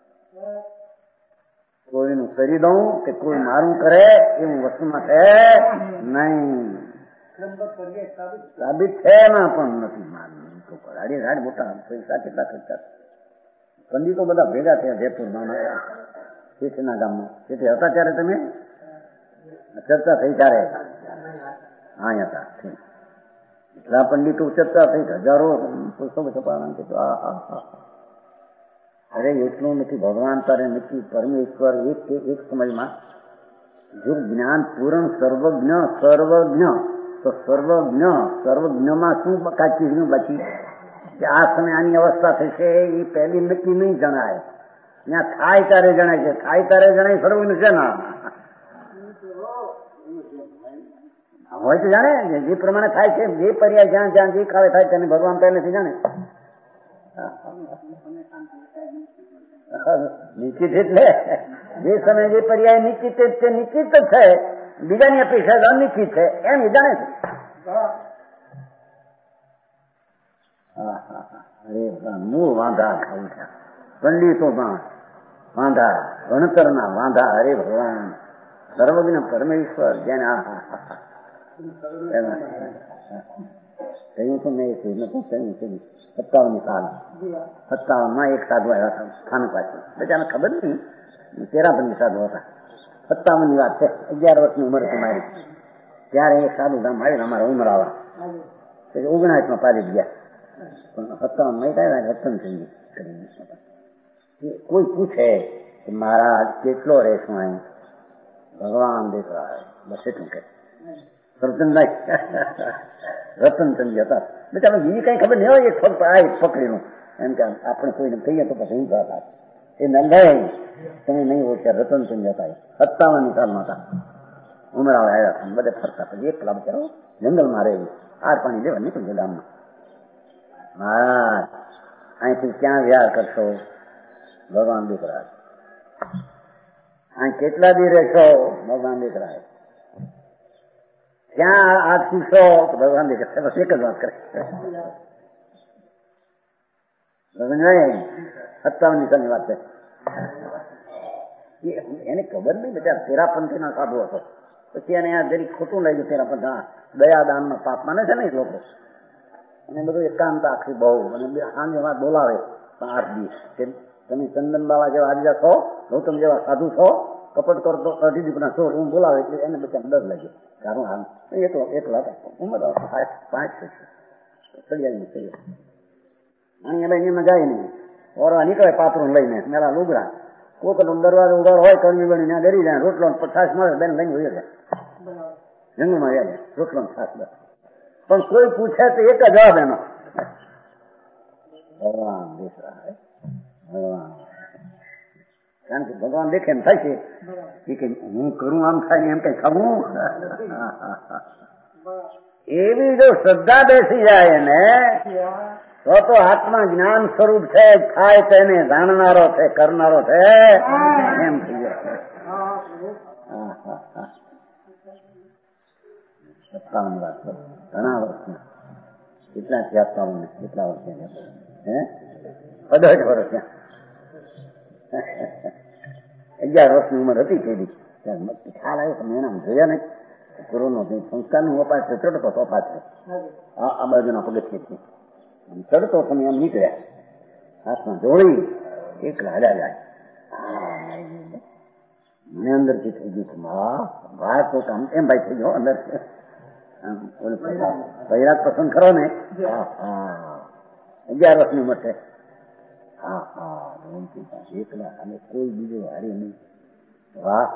કોઈનું કરી દઉં કે કોઈ મારું કરે એવું વસ્તુમાં છે નહીં. સાબિત છે એમાં પણ નથી મારું. રાડ મોટા પૈસા કેટલા ખર્ચા. પંડિતો બધા ભેગા થયા જયપુરમાં શેઠના ગામમાં. શેઠે હતા ત્યારે તમે ચર્ચા થઈ ત્યારે અહીંયા હતા. એટલા પંડિતો ચર્ચા થઈ, હજારો પુસ્તકો છપાવવાના. અરે એટલું નથી. ભગવાન તારે નથી. પરમેશ્વર એક સમયમાં જો જ્ઞાન પૂરણ સર્વજ્ઞ તો સર્વજ્ઞમાં શું કાચી બાકી કે આ સમય આની અવસ્થા થશે એ પહેલી નક્કી નહીં જણાય. ત્યાં થાય ત્યારે જણાય છે. થાય ત્યારે જણાય સર્વજ્ઞ છે ના હોય તો જાણે જે પ્રમાણે થાય છે. જે પર્યાય જ્યાં જ્યાં જે કાળે થાય તેને ભગવાન પહેલેથી જાણે. નિશ્ચિત એટલે જે સમય જે પર્યાય નિશ્ચિત તે નિશ્ચિત જ છે. બીજાની અપેક્ષા અનિશ્ચિત છે એમ એ જાણે છે. મૂળ વાંધા ખાવું છે પંડિતોમાં. વાંધા ભણતરના વાંધા. હરે ભગવાન સર્વજ્ઞ પરમેશ્વર જેને કહ્યું તો મેં કહ્યું 57 સાલ 57માં એક સાધુ આવ્યા હતા સ્થાન પાછળ. બધાને ખબર નહીં 13 સાધુ હતા. 57 ની વાત છે. 11 વર્ષની ઉંમર હતી મારી. ત્યારે એક સાધુ ધામ આવ્યું અમારા ઉમરાવા. 19માં પાલી ગયા. પણ 57માં આવ્યા રતન થઈ ગયું. કોઈ પૂછે કે મહારાજ કેટલો રહેશું અહીં? ભગવાન દેખા બસ એટલું કે રતનભાઈ રતનચંદ હતા. બેટા બીજી કઈ ખબર નહીં હોય. ફક્ત આ એક પકડીનું એમ કે આપણે કોઈને કહીએ તો પછી હિંસા થાય. એ નંદાઈ તમે નહીં ઓળખ્યા. રતનચંદ હતા. 57 સાલમાં હતા. ઉમરાવા આવ્યા હતા. બધે ફરતા. પછી એક કલાક કરો જંગલમાં રહેવું. આર પાણી લેવા નીકળજો ગામમાં. મહારાજ અહીંથી ક્યાં વ્યાર કરશો? ભગવાન દીકરા અહીં કેટલા દી રહેશો? ભગવાન દીકરા ક્યાં આજથી શો? ભગવાન દીકરા બસ એક જ વાત કરે. 57 સાલની વાત છે. એને ખબર નહીં. બધા તેરાપંથી ના સાધુ હતો. પછી એને આ જરી ખોટું લઈ ગયું. તેરાપંથ દયાદાનમાં પાપ માને છે ને એ લોકો. અને બધું એકાંત આખી બહુ. અને સાંજે વાત બોલાવે 8 દિવસ. તમે ચંદન બાવા જેવા આદિજા છો, ગૌતમ જેવા સાધુ છો, કપટ કરતો અઢી દીકરા છો હું બોલાવે એટલે એને બધા ડર લાગ્યો. કારણ હાલ એકલા હતા. ઉંમર 5 ચડિયાની થઈ. અહીંયા બેન જાય નહીં, ઓરવા નીકળે પાથરું લઈને મેળા લુગડા, કોક દરવાજો ઉગાડ હોય કડવી બની ત્યાં ડરી જાય, રોટલો છાસ મળે બેન લઈને હોય જાય જંગલમાં જાય રોટલો છાસ બસ. પણ કોઈ પૂછે તો એક જ જવાબ એનો, ભગવાન દેખરા હે ભગવાન. કારણ કે ભગવાન દેખે એમ થાય છે કે હું કરું આમ થાય ને એમ કઈ ખબર. એવી જો શ્રદ્ધા બેસી જાય ને તો આત્મા જ્ઞાન સ્વરૂપ છે, થાય તેને જાણનારો છે, કરનારો છે એમ થઈ જાય. 57 વાત ઘણા વર્ષના, કેટલા થયા 57 કેટલા વર્ષ હે 18 વર્ષ 11 વર્ષની ઉંમર હતી તેની ખ્યાલ આવ્યો તમે એના જોયા નહીં. ગુરુનો સંસ્કારનું વપાસ છે, ચડતો તોફા છે આ બાજુના પગથિયે ચડતો તમે એમ નીકળ્યા, હાથમાં જોડી એકલા હડ્યા જાય. મને અંદરથી થઈ ગયું વાત તો કામ એમ ભાઈ થઈ ગયો અંદર વૈરાગ પસંદ કરો ને. 11 વર્ષની ઉંમર છે. એકલા અને કોઈ બીજું હારી નહીં. વાહ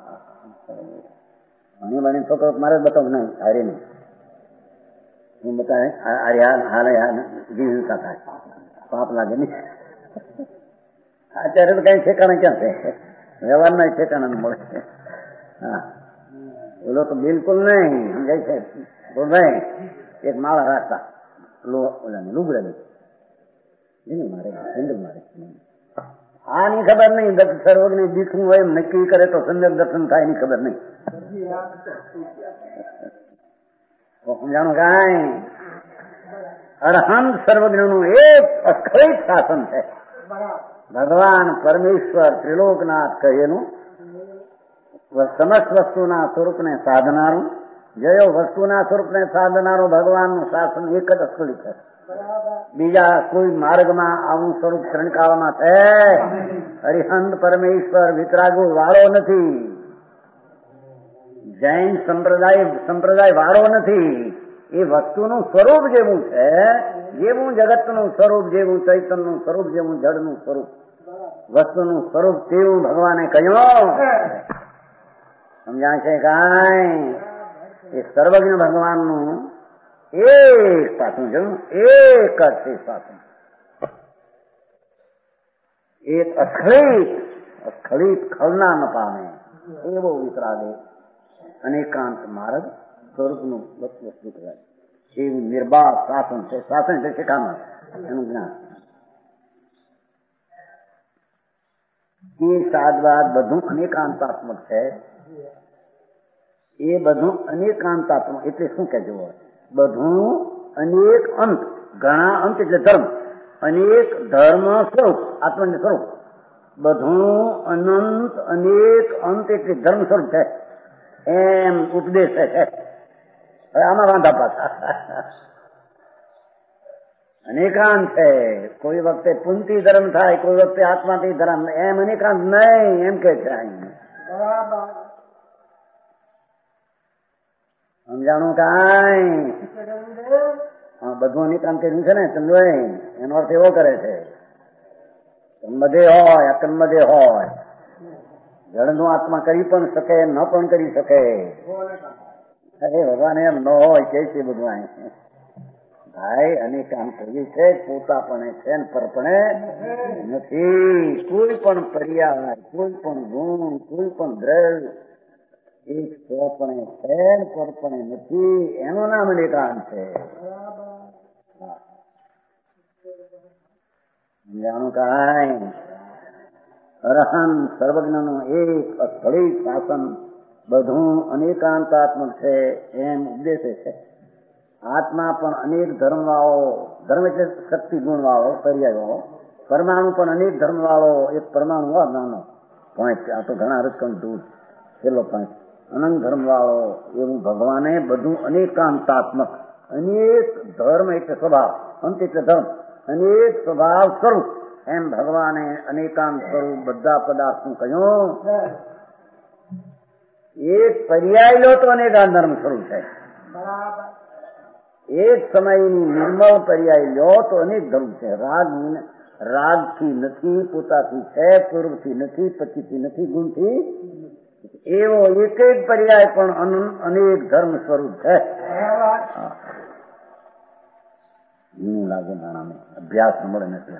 મને બને છોકરો મારે જ બતાવું નહીં હારી નહીં. હું બતાવે હાલ જીવતા થાય પાપ લાગે નહીં. અત્યારે તો કઈ ઠેકાણા ક્યાં છે, વ્યવહારના ઠેકાણા મળે. હા ઓલો તો બિલકુલ નહીં સમજાય છે. નહીં એક માળા રાખતા ઓલાને લુગડા એને મારે ચંદ્ર મારે આની ખબર નહીં. સર્વજ્ઞ દીખવું હોય એમ નક્કી કરે તો સંદેશ દર્શન થાય એની ખબર નહીં. સમજાણું કઈ અરહંત સર્વજ્ઞ નું એક અખરિત શાસન છે. ભગવાન પરમેશ્વર ત્રિલોકનાથ કહેલું સમસ્ત વસ્તુના સ્વરૂપને સાધનારું, જયો વસ્તુના સ્વરૂપને સાધનારું ભગવાનનું શાસન એક જ અખરિત છે. બીજા કોઈ માર્ગમાં આવું સ્વરૂપ ત્રણકાળમાં છે. હરિહંત પરમેશ્વર વિતરાગુ વાળો નથી, જૈન સંપ્રદાય વાળો નથી. એ વસ્તુનું સ્વરૂપ જેવું છે, જેવું જગતનું સ્વરૂપ, જેવું ચૈતન્યનું સ્વરૂપ, જેવું જળનું સ્વરૂપ, વસ્તુનું સ્વરૂપ તેવું ભગવાને કહ્યું. સમજાય છે કાંઈ? એ સર્વજ્ઞ ભગવાનનું એક પાછું છે, એક જ છે પાછું. એક અસ્ખલિત ખલના ન પામે એવો વિતરાગે અનેકાંત માર્ગ સ્વરૂપનું વસ્તુ કહેવાય. એવું નિર્બાધ શાસન છે. શાસન છે શિખામણ એનું જ્ઞાન. એ સાદવાદ બધું અનેકાંતાત્મક છે. એ બધું અનેકાંતાત્મક એટલે શું કહેજો? બધું અનેક અંત, ઘણા અંત એટલે ધર્મ, અનેક ધર્મ સ્વરૂપ, આત્મનું સ્વરૂપ. બધું અનંત અનેક અંત એટલે ધર્મ સ્વરૂપ છે એમ ઉપદેશ છે. હવે આમાં વાંધા પાછા અનેકાંત છે. કોઈ વખતે પુંતી ધર્મ થાય, કોઈ વખતે આત્માથી ધર્મ, એમ અનેકાંત નહીં એમ કે છે. સમજાણું કાંઈ? હા બધું અનેકાંત કર્યું છે ને સમજો. એનો અર્થ એવો કરે છે કન્મદે હોય અકન્મદે હોય, જળનું આત્મા કરી પણ શકે ન પણ કરી શકે. અરે ભગવાન એમ ન હોય કે છે બધું ભાઈ અનેકાંત કર્યું છે. પોતાપણે છે ને પરપણે નથી. કોઈ પણ પર્યાય, કોઈ પણ ગુણ, કોઈ પણ દ્રવ્ય એક સ્વપણે છે ને પરપણે નથી. એનું નામ અનેકાંત છે. જાણું કાંઈ? અરહંત સર્વજ્ઞનું એક અસ્થળિત શાસન બધું અનેકાંતાત્મક છે એમ ઉપદેશે છે. આત્મા પણ અનેક ધર્મ વાળો, ધર્મ એટલે શક્તિ ગુણ વાળો, પર્યાય વાળો. પરમાણુ પણ અનેક ધર્મ વાળો, એક પરમાણુ હોય નાનો પોઈન્ટ, આ તો ઘણા રકમ દૂર છેલ્લો પોઈન્ટ, અનંત ધર્મ વાળો એવું ભગવાને બધું અનેકાંતાત્મક, અનેક ધર્મ એટલે સ્વભાવ, અંત એટલે ધર્મ, અનેક સ્વભાવ સ્વરૂપ એમ ભગવાને અનેકાંત સ્વરૂપ બધા પદાર્થનું કહ્યું. એક પર્યાય લો તો અનેકાંત ધર્મ સ્વરૂપ છે. એક સમયની નિર્મળ પર્યાય લ્યો તો અનેક ધર્મ છે. રાગથી નથી, પોતાથી છે, પૂર્વથી નથી, પછીથી નથી, ગુણથી એવો એક જ પર્યાય પણ અનેક ધર્મ સ્વરૂપ છે. લાગે નાણાને અભ્યાસ મળે નથી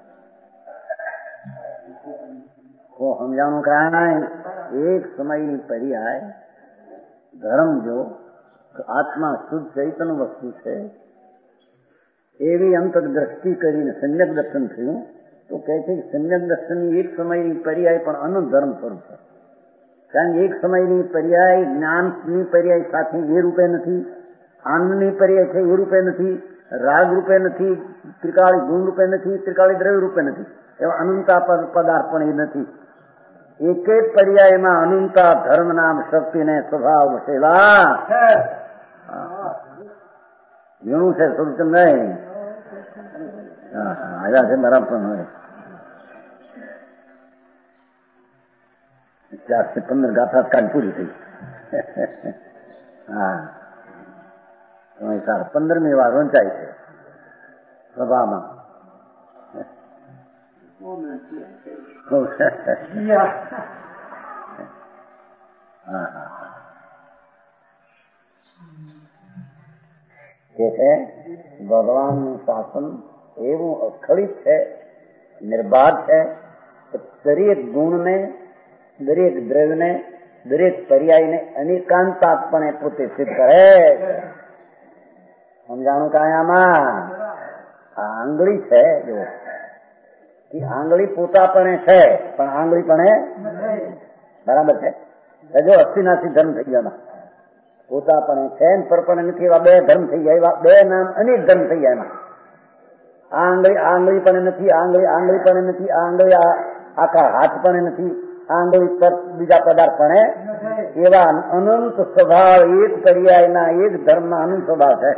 સમજાણું કાંઈ. એક સમયની પર્યાય ધર્મ જો આત્મા શુદ્ધ ચૈતન્ય વસ્તુ છે એવી અંતરદ્રષ્ટિ કરીને સમ્યક દર્શન થયું તો કહે છે કે સમ્યક દર્શનની એક સમયની પર્યાય પણ અનંત ધર્મ સ્વરૂપ છે. કારણ કે એક સમયની પર્યાય જ્ઞાનની પર્યાય સાથે એ રૂપે નથી, આનંદની પર્યાય છે એ રૂપે નથી, રાગ રૂપે નથી, ત્રિકાળી ગુણ રૂપે નથી, ત્રિકાળી દ્રવ્ય રૂપે નથી, એવા અનંતા પદાર્થ પણ એ નથી. એક જ પર્યાયમાં અનંતા ધર્મ નામ શક્તિને સ્વભાવ સેવા ઘણું છે. સ્વરૂપ નહીં આવ્યા છે બરાબર હોય 415 ગાથા કાલ પૂરી થઈ. હા 15મી વાર વંચાય છે સભામાં. ભગવાનનું શાસન એવું અખડિત છે, નિર્બાધ છે, દરેક ગુણને, દરેક દ્રવ્યને, દરેક પર્યાયને અનેકાંતાત્મને પોતે સિદ્ધ કરે. સમજાણું કાયામાં આ આંગળી છે જો આંગળી પોતાપણે છે પણ આંગળી પણ બરાબર છે. જો અસ્થિનાથી ધર્મ થઈ ગયા પોતાપણે છે પરપણે નથી એવા બે ધર્મ થઈ ગયા. એવા બે નામ અનેક ધર્મ થઈ ગયા એમાં. આંગળી પણ નથી, આંગળી પણ નથી, આંગળી આખા હાથ પણ નથી, આંગળી પર બીજા પદાર્થ પણ એવા અનંત સ્વભાવ એક પર્યાયના એક ધર્મના અનંત સ્વભાવ છે.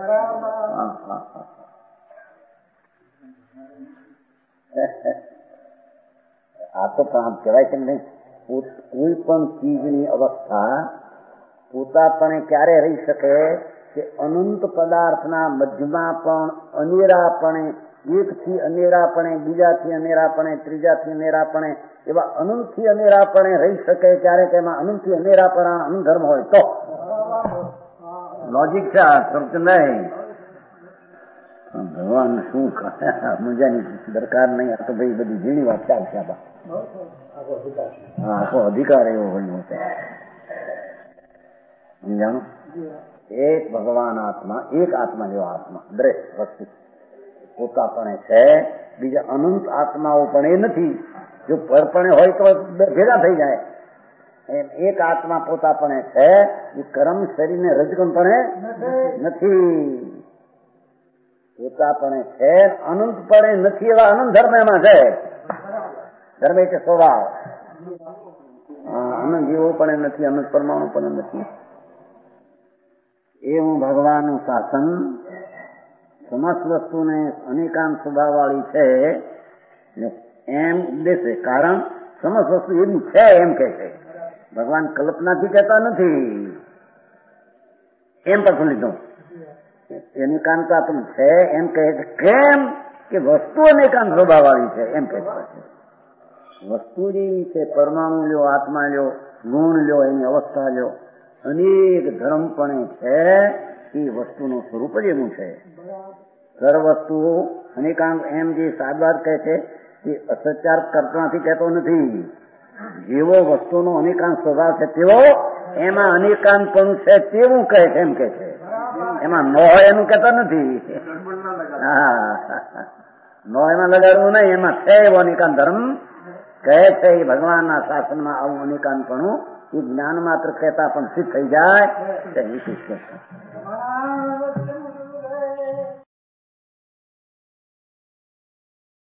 આ તો પ્રાંત કહેવાય છે ને. કોઈ પણ ચીજની અવસ્થા પોતાપણે ક્યારે રહી શકે કે અનંત પદાર્થના મધ્યમાં પણ અનેરાપણે, એકથી અનેરાપણે, બીજાથી અનેરાપણે, ત્રીજાથી અનેરાપણે, એવા અનંતથી અનેરાપણે રહી શકે ત્યારે તેમાં અનંતથી અનેરાપણા અનંત ધર્મ હોય તો લોજિક છે. આ સમજ નહીં. ભગવાન શું મજાની દરકાર નહીં. આ તો ભાઈ બધી ઝીણી વાત ચાલશે. આખો અધિકાર એવો હોય છે. સમજાણો? એક ભગવાન આત્મા, એક આત્મા જેવો આત્મા દરેક વસ્તુ પોતાપણે છે. બીજા અનંત આત્માઓ પણ એ નથી. જો પરપણે હોય તો ભેગા થઈ જાય. એમ એક આત્મા પોતાપણે છે. એ કર્મ શરીરને રજકમપણે નથી. પોતાપણે છે, અનંતપણે નથી. એવા અનંત ધર્મ એમાં છે. ધર્મ એટલે સ્વભાવ. અનંત જીવો પણ નથી, અનંત પરમાણુ પણ નથી. એવું ભગવાનનું શાસન સમસ્ત વસ્તુને અનેકાંત સ્વભાવ વાળી છે એમ ઉપદેશે. કારણ સમસ્ત વસ્તુ એવી છે એમ કે છે. ભગવાન કલ્પનાથી કહેતા નથી. એમ પણ લીધું અનેકાંતાત્મ છે એમ કહે છે. કેમ કે વસ્તુ અનેકાંત સ્વભાવ વાળી છે એમ કહે છે. વસ્તુ જેવી છે, પરમાણુ લ્યો, આત્મા લ્યો, ગુણ લ્યો, એની અવસ્થા લ્યો, અનેક ધર્મપણે છે. એ વસ્તુનું સ્વરૂપ જ એવું છે. સર વસ્તુ અનેકાંત એમ જે સાદવાદ કહે છે એ અસત્યાર કલ્પનાથી કહેતો નથી. જેવો વસ્તુનો અનેકાંત સ્વભાવ છે તેવો એમાં અનેકાંત પણ છે તેવું કહે છે એમ કે છે. એમાં ન હોય એનું કહેતા નથી. હા, નો એમાં લગાડવું નહીં. એમાં છે એવો અનેકાંત ધર્મ કહે છે. એ ભગવાનના શાસનમાં આવું અનેકાંતપણું એ જ્ઞાન માત્ર કહેતા પણ સિદ્ધ થઈ જાય.